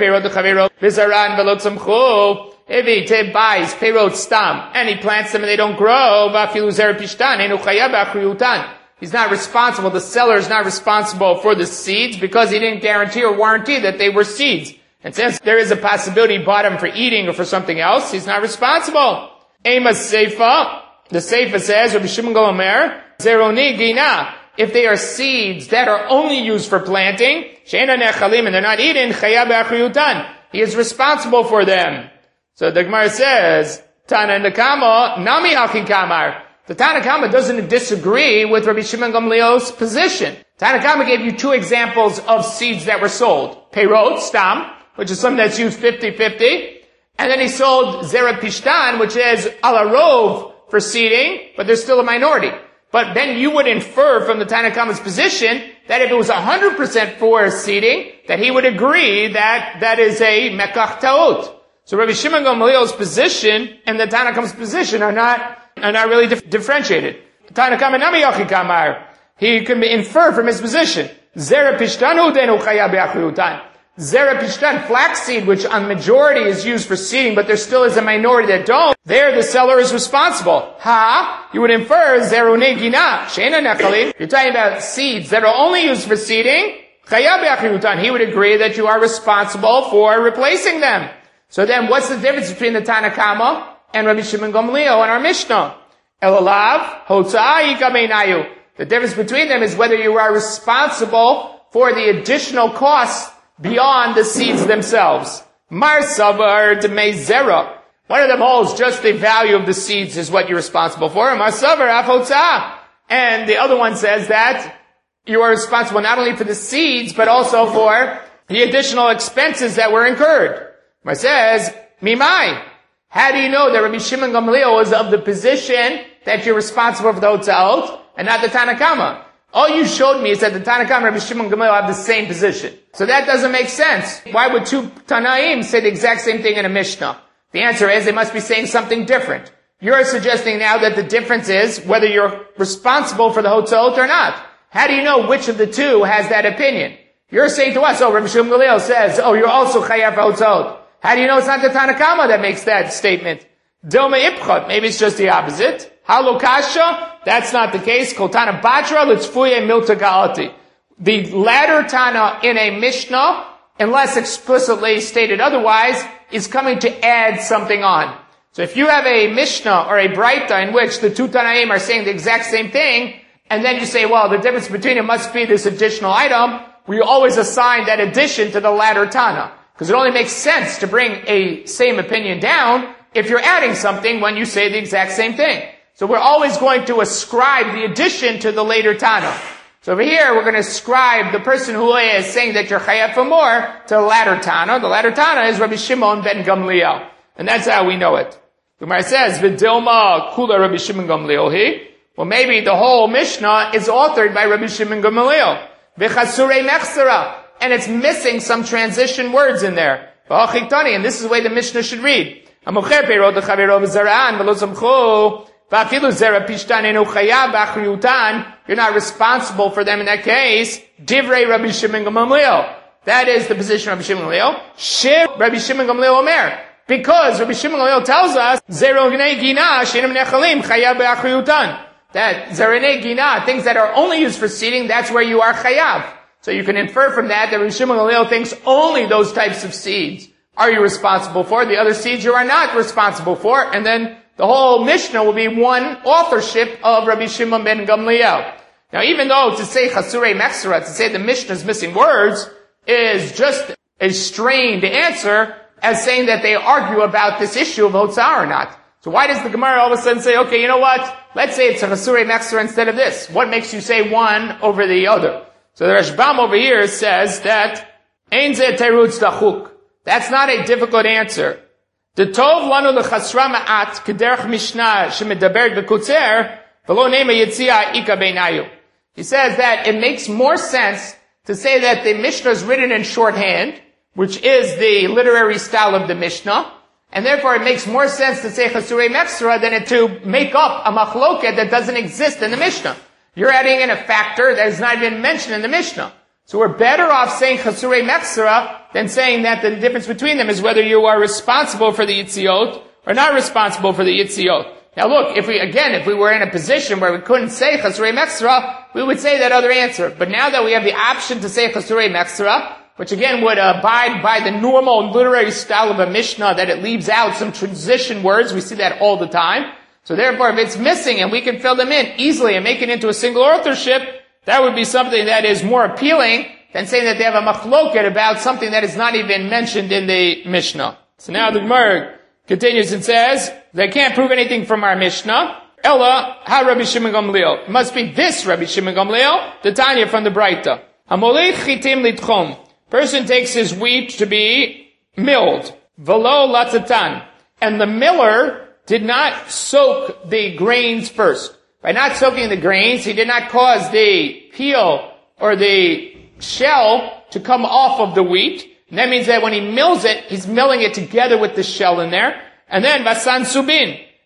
Speaker 1: if he buys peirot stam and he plants them and they don't grow, he's not responsible. The seller is not responsible for the seeds because he didn't guarantee or warranty that they were seeds. And since there is a possibility he bought them for eating or for something else, he's not responsible. Amos Seifa, the Seifa says, Rabbi Shimon Gomer, Zeroni Gina, if they are seeds that are only used for planting, Sheina Nechalim, and they're not eaten, Chayab Achriyutan, he is responsible for them. So the Gemara says, Tana Nakama, Nami Akin Kamar. The Tanna Kama doesn't disagree with Rabbi Shimon Gamliel's position. Tanna Kama gave you two examples of seeds that were sold. Peirot, stam, which is something that's used 50-50. And then he sold Zera Pishtan, which is ala rov for seeding, but there's still a minority. But then you would infer from the Tanna Kama's position that if it was 100% for seeding, that he would agree that that is a mekach ta'ot. So Rabbi Shimon Gamliel's position and the Tanna Kama's position are not are not really differentiated. Tanakama nami yochi kamar. He can infer from his position. Zera pishtanu denu chaya be'achriutan. Zera pishtan, flaxseed, which on majority is used for seeding, but there still is a minority that don't. There, the seller is responsible. You would infer zerune gina sheina nechalin. You're talking about seeds that are only used for seeding. Chaya be'achriutan. He would agree that you are responsible for replacing them. So then, what's the difference between the Tanakama and Rabbi Shimon Gamliel in our Mishnah? Elalav hotzah ikameinayu. The difference between them is whether you are responsible for the additional costs beyond the seeds themselves. Mar savar demei zera. One of them holds just the value of the seeds is what you're responsible for. Mar savar af hotzah. And the other one says that you are responsible not only for the seeds, but also for the additional expenses that were incurred. Mar says, Mimai. How do you know that Rabbi Shimon Gamliel is of the position that you're responsible for the Hotzaot and not the Tanakama? All you showed me is that the Tanakama and Rabbi Shimon Gamliel have the same position. So that doesn't make sense. Why would two Tanaim say the exact same thing in a Mishnah? The answer is they must be saying something different. You're suggesting now that the difference is whether you're responsible for the Hotzaot or not. How do you know which of the two has that opinion? You're saying to us, Rabbi Shimon Gamliel says, you're also Chayav Hotzaot. How do you know it's not the Tanakama that makes that statement? Dilma Ipchot. Maybe it's just the opposite. Halokasha. That's not the case. Kotana Batra. Litzfuye Milta Galati. The latter Tana in a Mishnah, unless explicitly stated otherwise, is coming to add something on. So if you have a Mishnah or a Braita in which the two Tanaim are saying the exact same thing, and then you say, well, the difference between it must be this additional item, we always assign that addition to the latter Tana. Because it only makes sense to bring a same opinion down if you're adding something when you say the exact same thing. So we're always going to ascribe the addition to the later Tana. So over here, we're going to ascribe the person who is saying that you're chayav for more to the latter Tana. The latter Tana is Rabbi Shimon ben Gamliel. And that's how we know it. The Gemara says, V'dilma kula Rabbi Shimon Gamliel hi. Well, maybe the whole Mishnah is authored by Rabbi Shimon Gamliel. V'chasurei mechsera. And it's missing some transition words in there. And this is the way the Mishnah should read. You're not responsible for them in that case. Divrei Rabbi Shimon Gamliel. That is the position of Rabbi Shimon Gamliel. Shiv Rabbi Shimon Gamliel Omer. Because Rabbi Shimon Gamliel tells us, that Zerene Gina, things that are only used for seeding, that's where you are chayav. So you can infer from that Rabbi Shimon Gamliel thinks only those types of seeds are you responsible for. The other seeds you are not responsible for. And then the whole Mishnah will be one authorship of Rabbi Shimon ben Gamliel. Now even though to say Chasurei Mechsera, to say the Mishnah is missing words, is just a strained answer as saying that they argue about this issue of Hotzah or not. So why does the Gemara all of a sudden say, okay, you know what? Let's say it's a Chasurei Mechsera instead of this. What makes you say one over the other? So the Rashbam over here says that Ein ze terutz dachuk. That's not a difficult answer. The tov lanu lechasra ma'at kederch mishnah shemedabert v'kutzer v'lo nema yitzia ika beinayu. He says that it makes more sense to say that the Mishnah is written in shorthand, which is the literary style of the Mishnah, and therefore it makes more sense to say Chasurei Mechsera than it to make up a machloket that doesn't exist in the Mishnah. You're adding in a factor that is not even mentioned in the Mishnah. So we're better off saying Chasurei Mechsera than saying that the difference between them is whether you are responsible for the Yitziot or not responsible for the Yitziot. Now look, if we were in a position where we couldn't say Chasurei Mechsera, we would say that other answer. But now that we have the option to say Chasurei Mechsera, which again would abide by the normal literary style of a Mishnah that it leaves out some transition words, we see that all the time. So therefore, if it's missing and we can fill them in easily and make it into a single authorship, that would be something that is more appealing than saying that they have a machloket about something that is not even mentioned in the Mishnah. So now the Gemara continues and says, they can't prove anything from our Mishnah. Ella, ha Rabbi Shimon Gamliel. It must be this Rabbi Shimon Gamliel, the Tanya from the Braita. Hamolech chitim litchom. Person takes his wheat to be milled. Velo latatan. And the miller did not soak the grains first. By not soaking the grains, he did not cause the peel or the shell to come off of the wheat. And that means that when he mills it, he's milling it together with the shell in there. And then vasan subin.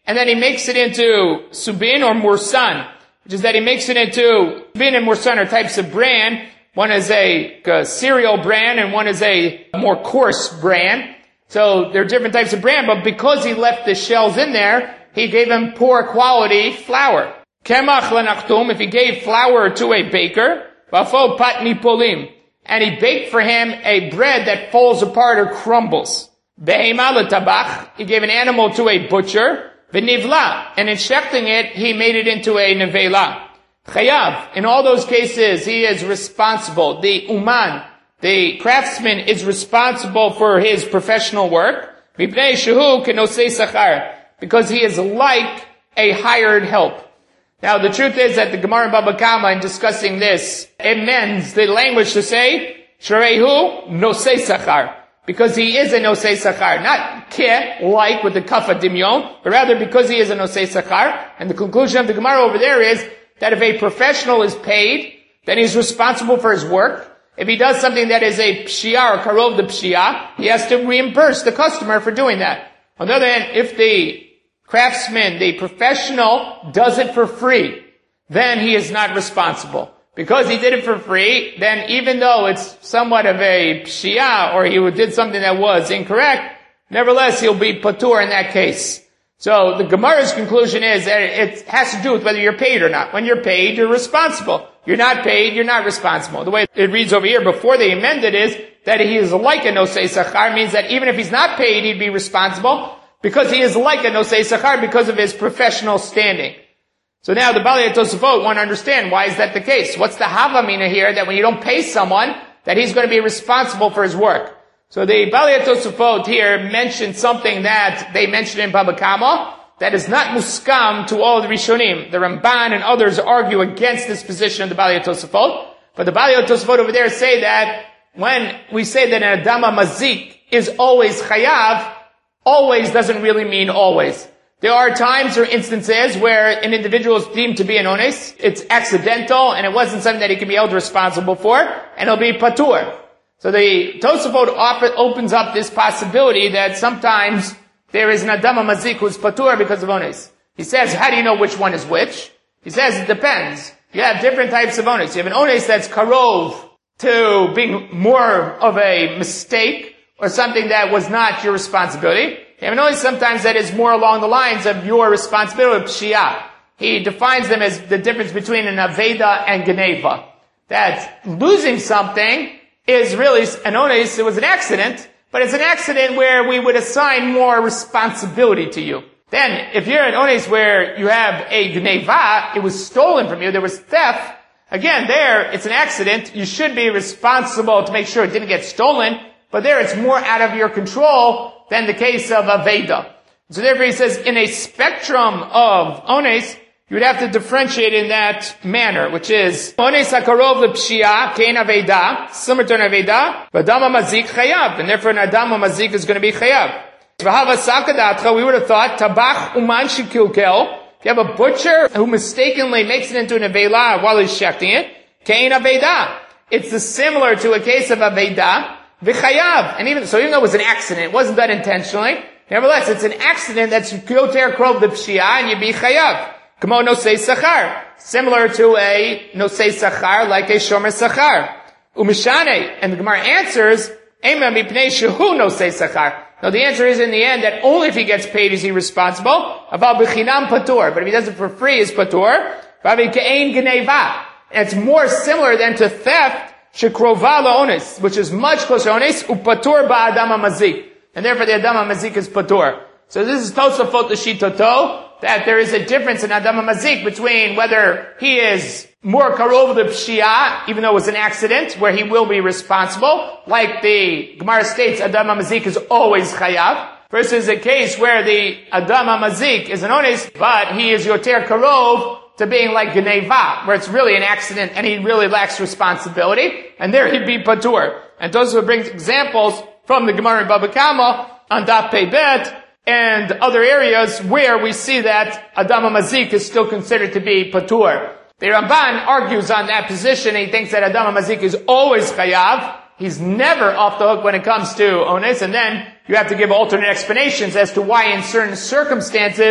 Speaker 1: and then he makes it into subin or mursan, which is that he makes it into subin and mursan are types of bran. One is a cereal bran and one is a more coarse bran. So they're different types of bran, but because he left the shells in there, he gave him poor quality flour. Kemach lenachtum, if he gave flour to a baker, bafo pat nipolim, and he baked for him a bread that falls apart or crumbles. Behema letabach, he gave an animal to a butcher, v'nivla, and in shechting it, he made it into a nevela. Chayav, in all those cases, he is responsible. The uman, the craftsman, is responsible for his professional work. Mipnei shehu kenosei sachar, because he is like a hired help. Now, the truth is that the Gemara in Baba Kama, in discussing this, amends the language to say, Sharehu nosei sachar, because he is a nosei sachar, not ke, like with the kafa dimyon, but rather because he is a nosei sachar. And the conclusion of the Gemara over there is that if a professional is paid, then he's responsible for his work. If he does something that is a pshia or karov the pshia, he has to reimburse the customer for doing that. On the other hand, if the craftsman, the professional, does it for free, then he is not responsible. Because he did it for free, then even though it's somewhat of a pshia, or he did something that was incorrect, nevertheless he'll be patur in that case. So the Gemara's conclusion is that it has to do with whether you're paid or not. When you're paid, you're responsible. You're not paid, you're not responsible. The way it reads over here before they amended is that he is like a nosei sachar, means that even if he's not paid, he'd be responsible, because he is like a nosei sachar because of his professional standing. So now the Balei Tosafot want to understand, why is that the case? What's the havamina here that when you don't pay someone, that he's going to be responsible for his work? So the Balei Tosafot here mentioned something that they mentioned in Baba Kama that is not muskam to all the Rishonim. The Ramban and others argue against this position of the Balei Tosafot, but the Balei Tosafot over there say that when we say that an Adama Mazik is always chayav, always doesn't really mean always. There are times or instances where an individual is deemed to be an ones, it's accidental, and it wasn't something that he can be held responsible for, and he'll be patur. So the Tosafot opens up this possibility that sometimes there is an Adama Mazik who's patur because of ones. He says, how do you know which one is which? He says it depends. You have different types of ones. You have an ones that's karov to being more of a mistake, or something that was not your responsibility. You have noticed sometimes that is more along the lines of your responsibility, pshia. He defines them as the difference between an aveda and geneva. That losing something is really an ones, it was an accident, but it's an accident where we would assign more responsibility to you. Then, if you're an ones where you have a geneva, it was stolen from you, there was theft, again, there, it's an accident, you should be responsible to make sure it didn't get stolen, but there it's more out of your control than the case of Aveda. So therefore he says, in a spectrum of ones, you would have to differentiate in that manner, which is, ones hakarov l'pshia, kein Aveda, similar to an Aveda, v'adama mazik chayav, and therefore an adama mazik is going to be chayav. V'hava sakadatcha, we would have thought, tabach uman shikilkel, if you have a butcher who mistakenly makes it into an Avela while he's shechting it, kein Aveda. It's similar to a case of Aveda, v'chayav, and even though it was an accident, it wasn't done intentionally, nevertheless, it's an accident that's yoter krov the pshia, and you be chayav. Kamo nosei sachar, similar to a nosei sachar, like a shomer sachar. Umishane, and the Gemara answers, ema mipnei shehu nosei sachar. Now the answer is in the end that only if he gets paid is he responsible. Aval b'chinam patur, but if he does it for free, is patur. Vavi ke'ein geneva, and it's more similar than to theft, shekrova la'ones, which is much closer to ones, upatur ba'adama mazik. And therefore the adama mazik is patur. So this is Tosafot l'shitoto, that there is a difference in adama mazik between whether he is more karov the pshia, even though it was an accident, where he will be responsible, like the Gemara states, adama mazik is always chayav, versus a case where the adama mazik is an ones, but he is yoter karov to being like Geneva, where it's really an accident and he really lacks responsibility, and there he'd be patur. And Tosafot brings examples from the Gemara in Baba Kama on Daf Pei Bet and other areas where we see that Adama Mazik is still considered to be patur. The Ramban argues on that position. He thinks that Adama Mazik is always chayav. He's never off the hook when it comes to ones, and then you have to give alternate explanations as to why in certain circumstances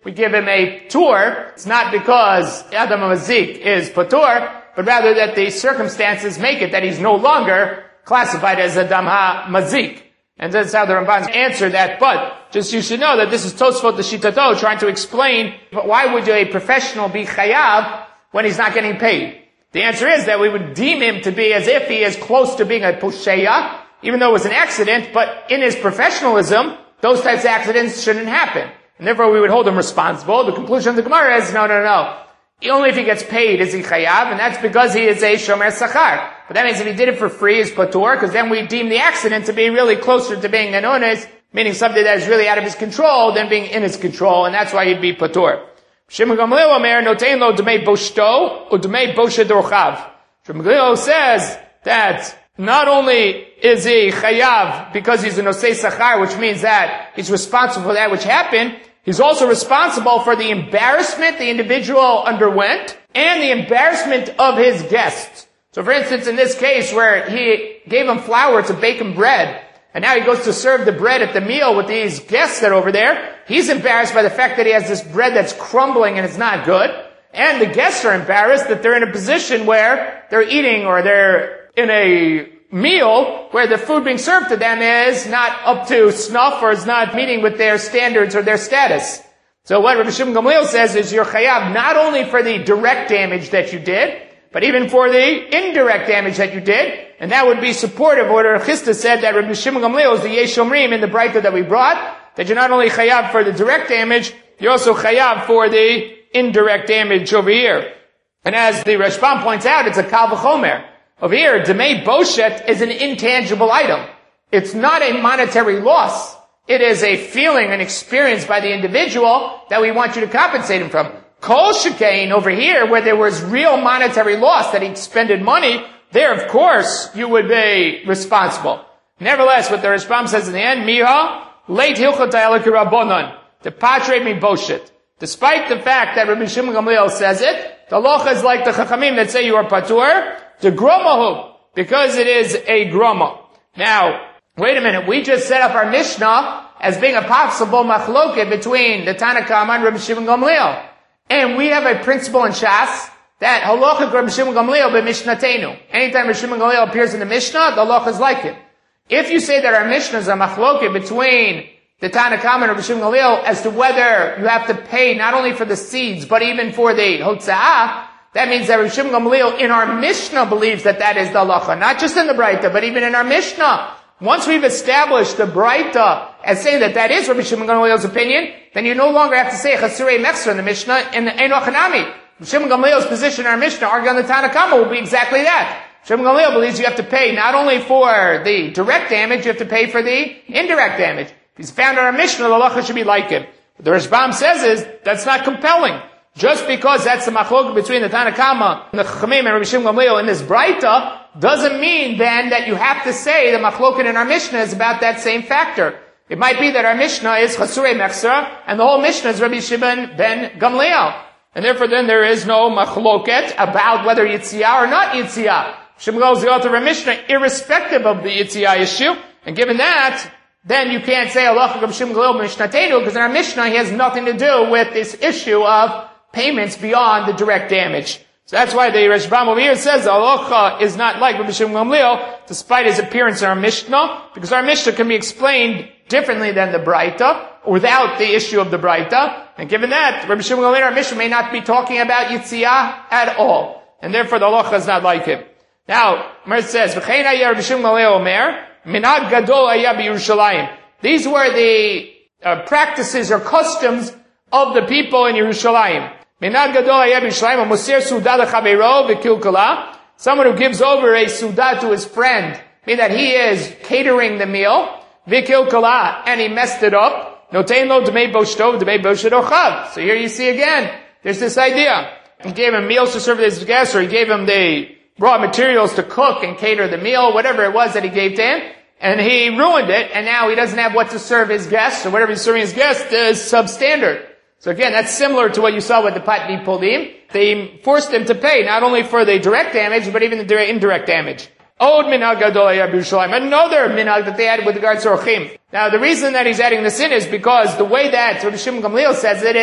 Speaker 1: we give him a tour. It's not because Adam Mazik is patur, but rather that the circumstances make it that he's no longer classified as Adam HaMazik. And that's how the Ramban answered that. But just you should know that this is Tosfot the Shitato trying to explain why would a professional be chayav when he's not getting paid. The answer is that we would deem him to be as if he is close to being a posheya, even though it was an accident, but in his professionalism, those types of accidents shouldn't happen. And therefore we would hold him responsible. The conclusion of the Gemara is, no. Only if he gets paid is he chayav, and that's because he is a shomer sachar. But that means if he did it for free, he's patur, because then we deem the accident to be really closer to being an ones, meaning something that is really out of his control than being in his control, and that's why he'd be patur. Shimon Gamliel Omer notein lo dmei boshto u dmei boshet orchav. Shimon Gamliel says that not only is he chayav because he's an osei sachar, which means that he's responsible for that which happened, he's also responsible for the embarrassment the individual underwent and the embarrassment of his guests. So for instance, in this case where he gave him flour to bake him bread, and now he goes to serve the bread at the meal with these guests that are over there, he's embarrassed by the fact that he has this bread that's crumbling and it's not good. And the guests are embarrassed that they're in a position where they're eating or they're in a meal where the food being served to them is not up to snuff or is not meeting with their standards or their status. So what Rabbi Shimon Gamliel says is you're chayav not only for the direct damage that you did, but even for the indirect damage that you did. And that would be supportive of what Rav Chisda said that Rabbi Shimon Gamliel is the Yesh Omrim in the Braita that we brought, that you're not only chayav for the direct damage, you're also chayav for the indirect damage over here. And as the Rashbam points out, it's a kal v'chomer. Over here, Demei Boshet is an intangible item. It's not a monetary loss. It is a feeling, an experience by the individual that we want you to compensate him from. Kol Shekain over here, where there was real monetary loss, that he expended money, there, of course, you would be responsible. Nevertheless, what the Rashbam says in the end, Miha, late Hilchot Ha'elek Rabbanon, the Patre Mi Boshet. Despite the fact that Rabbi Shimon Gamliel says it, the Locha is like the Chachamim that say you are Patur, the Gromahu, because it is a Groma. Now, wait a minute, we just set up our Mishnah as being a possible machloket between the Tana Kama and Rabbi Shimon Gamliel. And we have a principle in Shas that halacha Rabbi Shimon Gamliel b'mishnatenu. Anytime Rabbi Shimon Gamliel appears in the Mishnah, the halacha is like it. If you say that our Mishnah is a machloket between the Tana Kama and Rabbi Shimon Gamliel as to whether you have to pay not only for the seeds, but even for the hotza'ah, that means that Rabbi Shimon Gamliel in our Mishnah believes that that is the halacha. Not just in the Braita, but even in our Mishnah. Once we've established the Braita as saying that that is Rabbi Shimon Gamliel's opinion, then you no longer have to say Chasurei Mechzer in the Mishnah in the Eino Hanami. Rabbi Shimon Gamliel's position in our Mishnah, arguing on the Tana Kama, will be exactly that. Shimon Gamliel believes you have to pay not only for the direct damage, you have to pay for the indirect damage. If he's found in our Mishnah, the halacha should be like it. What the Rashbam says is, that's not compelling. Just because that's the machlok between the Tana Kama and the Chachamim and Rabbi Shimon Gamliel in this Braita, doesn't mean then that you have to say the machloket in our Mishnah is about that same factor. It might be that our Mishnah is Chasurei Mechzer, and the whole Mishnah is Rabbi Shimon ben Gamliel. And therefore then there is no machloket about whether Yitziyah or not Yitziyah. Shimon Gamliel is the author of a Mishnah irrespective of the Yitziyah issue, and given that, then you can't say Allah Rabbi Shimon Gamliel Mishnatenu, because in our Mishnah he has nothing to do with this issue of payments beyond the direct damage. So that's why the Rashbam over here says the halacha is not like Rabbi Shimon Gamliel, despite his appearance in our Mishnah, because our Mishnah can be explained differently than the Braita, without the issue of the Braita. And given that, Rabbi Shimon Gamliel in our Mishnah may not be talking about Yitziyah at all. And therefore the halacha is not like him. Now, Mer says, V'chein hayeh Rabbi Shimon Gamliel omer, minhag gadol hayeh b'Yerushalayim. These were the practices or customs of the people in Yerushalayim. Minhag gadol hayeh b'Yerushalayim, musir sudah lechaveiro v'kilkala. Someone who gives over a sudah to his friend, meaning that he is catering the meal, v'kilkala, and he messed it up. Notein lo d'mei boshto d'mei boshet orchav. So here you see again, there's this idea. He gave him meals to serve his guests, or he gave him the raw materials to cook and cater the meal, whatever it was that he gave to him, and he ruined it, and now he doesn't have what to serve his guests, so whatever he's serving his guests is substandard. So again, that's similar to what you saw with the Patni Polim. They forced him to pay not only for the direct damage, but even the indirect damage. Od minhag gadol hayeh b'Yerushalayim, another minhag that they added with regards to orchim. Now the reason that he's adding this in is because the way that Rabbi Shimon Gamliel says it is,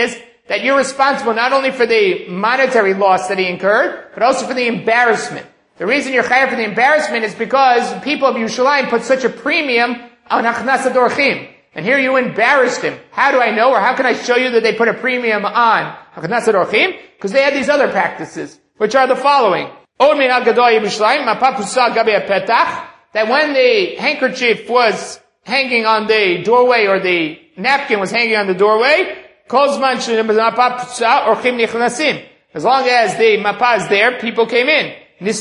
Speaker 1: that you're responsible not only for the monetary loss that he incurred, but also for the embarrassment. The reason you're chayav for the embarrassment is because people of Yerushalayim put such a premium on Achnasat Orchim. And here you embarrassed him. How do I know, or how can I show you that they put a premium on Achnasat Orchim? Because they had these other practices, which are the following. That when the handkerchief was hanging on the doorway, or the napkin was hanging on the doorway, as long as the mapa is there, people came in.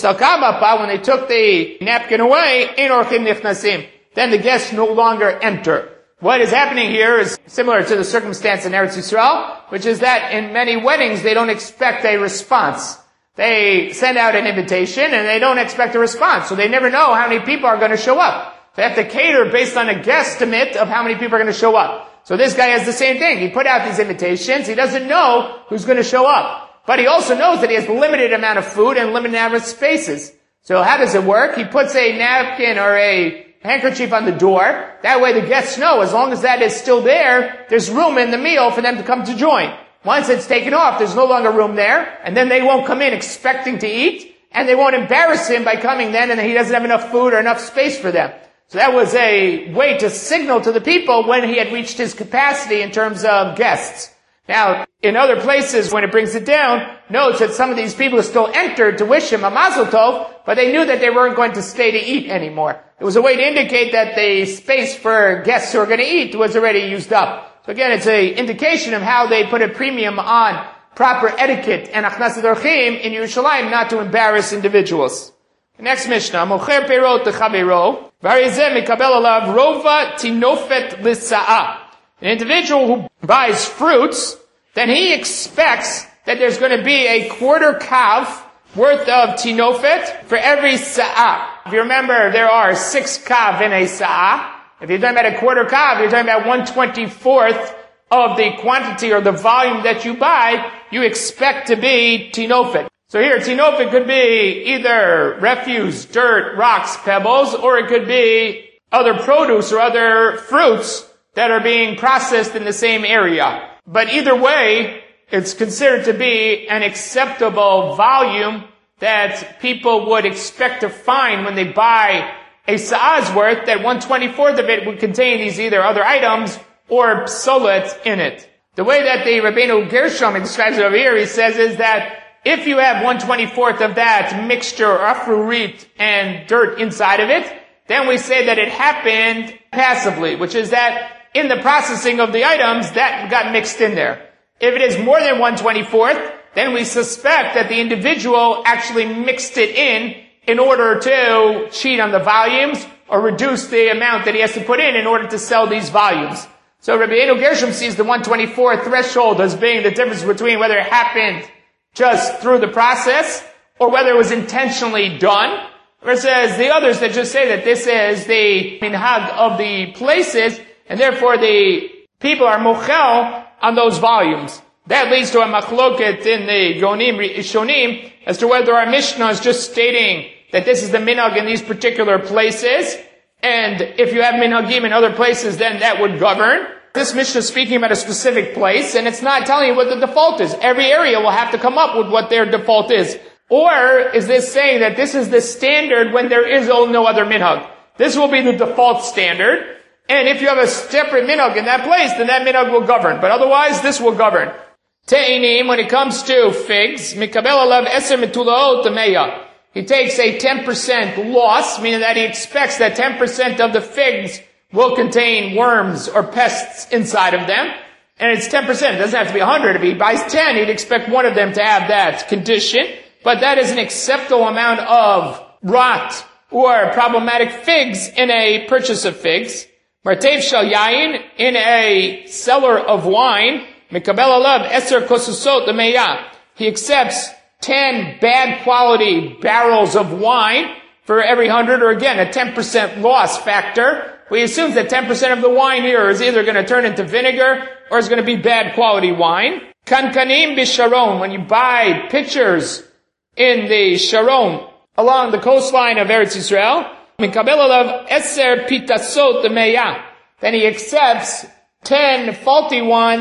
Speaker 1: When they took the napkin away, then the guests no longer enter. What is happening here is similar to the circumstance in Eretz Yisrael, which is that in many weddings they don't expect a response. They send out an invitation and they don't expect a response, so they never know how many people are going to show up. They have to cater based on a guesstimate of how many people are going to show up. So this guy has the same thing. He put out these invitations. He doesn't know who's going to show up. But he also knows that he has limited amount of food and limited amount of spaces. So how does it work? He puts a napkin or a handkerchief on the door. That way the guests know, as long as that is still there, there's room in the meal for them to come to join. Once it's taken off, there's no longer room there, and then they won't come in expecting to eat, and they won't embarrass him by coming then, and he doesn't have enough food or enough space for them. So that was a way to signal to the people when he had reached his capacity in terms of guests. Now, in other places, when it brings it down, notes that some of these people still entered to wish him a mazel tov, but they knew that they weren't going to stay to eat anymore. It was a way to indicate that the space for guests who are going to eat was already used up. So again, it's an indication of how they put a premium on proper etiquette and achnasat orchim in Yerushalayim, not to embarrass individuals. The next Mishnah, mocher perot lechavero, v'harizeh mikabel alav rova tinofet lisa'ah. An individual who buys fruits, then he expects that there's going to be a quarter kav worth of tinofet for every sa'ah. If you remember, there are 6 kav in a sa'ah. If you're talking about a quarter kav, you're talking about 1/24th of the quantity or the volume that you buy, you expect to be tinofet. So here, tinofet could be either refuse, dirt, rocks, pebbles, or it could be other produce or other fruits that are being processed in the same area. But either way, it's considered to be an acceptable volume that people would expect to find when they buy a sa'ah's worth, that 1/24th of it would contain these either other items or psolet in it. The way that the Rabbeinu Gershom describes it over here, he says, is that if you have 1/24th of that mixture, afrurit, and dirt inside of it, then we say that it happened passively, which is that in the processing of the items, that got mixed in there. If it is more than 1/24th, then we suspect that the individual actually mixed it in order to cheat on the volumes or reduce the amount that he has to put in order to sell these volumes. So Rabbeinu Gershom sees the 1/24th threshold as being the difference between whether it happened just through the process or whether it was intentionally done, versus the others that just say that this is the minhag of the places, and therefore the people are mochel on those volumes. That leads to a machloket in the Gonim Rishonim as to whether our Mishnah is just stating that this is the minhag in these particular places, and if you have minhagim in other places, then that would govern. This Mishnah is speaking about a specific place, and it's not telling you what the default is. Every area will have to come up with what their default is. Or is this saying that this is the standard when there is no other minhag? This will be the default standard, and if you have a separate minhag in that place, then that minhag will govern. But otherwise, this will govern. Te'inim, when it comes to figs, mikabel alav eser metulaot demeya. He takes a 10% loss, meaning that he expects that 10% of the figs will contain worms or pests inside of them. And it's 10%. It doesn't have to be 100. If he buys 10, he'd expect one of them to have that condition. But that is an acceptable amount of rot or problematic figs in a purchase of figs. Martev shel yayin, in a seller of wine, mikabel alav eser kosusot lemeya. He accepts 10 bad quality barrels of wine for every 100, or again, a 10% loss factor. We assume that 10% of the wine here is either going to turn into vinegar or is going to be bad quality wine. Kankanim b'Sharon, when you buy pitchers in the Sharon along the coastline of Eretz Yisrael, mikabel alav eser pitasot demeya. Then he accepts 10 faulty ones for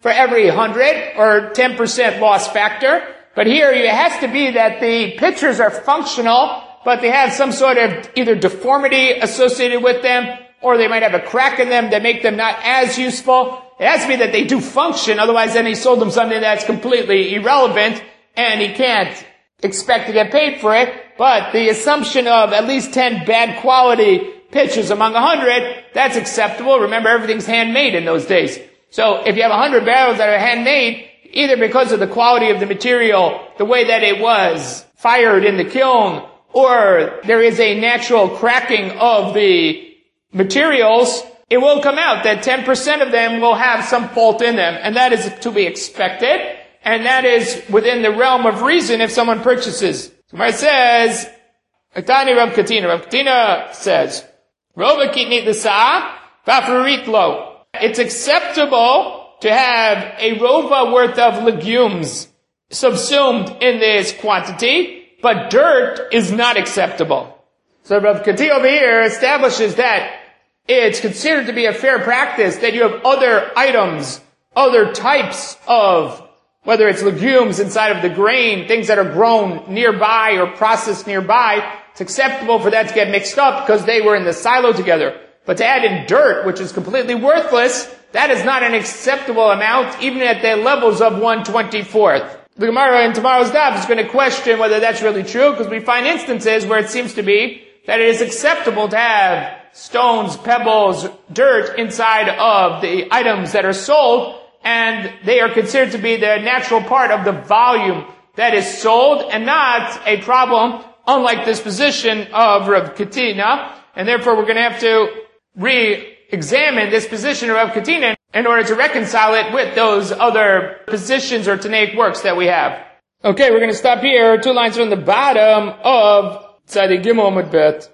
Speaker 1: for every 100, or 10% loss factor. But here it has to be that the pitchers are functional, but they have some sort of either deformity associated with them, or they might have a crack in them that make them not as useful. It has to be that they do function, otherwise then he sold them something that's completely irrelevant, and he can't expect to get paid for it. But the assumption of at least 10 bad quality pitches among 100, that's acceptable. Remember, everything's handmade in those days. So if you have 100 barrels that are handmade, either because of the quality of the material, the way that it was fired in the kiln, or there is a natural cracking of the materials, it will come out that 10% of them will have some fault in them, and that is to be expected, and that is within the realm of reason if someone purchases. Gemara says, Atani Rav Katina. Rav Katina says, Rova kitnit l'sa'ah, v'afrurit lo. It's acceptable to have a rova worth of legumes subsumed in this quantity, but dirt is not acceptable. So Rav Katina over here establishes that it's considered to be a fair practice that you have other items, other types of, whether it's legumes inside of the grain, things that are grown nearby or processed nearby, it's acceptable for that to get mixed up because they were in the silo together. But to add in dirt, which is completely worthless, that is not an acceptable amount, even at the levels of 1/24th. The Gemara in tomorrow's daf is going to question whether that's really true, because we find instances where it seems to be that it is acceptable to have stones, pebbles, dirt inside of the items that are sold, and they are considered to be the natural part of the volume that is sold, and not a problem, unlike this position of Rav Katina, and therefore we're going to have to re-examine this position of Rav Katina in order to reconcile it with those other positions or Tanaic works that we have. Okay, we're going to stop here, 2 lines from the bottom of Tzadik Gimel Amud Bet.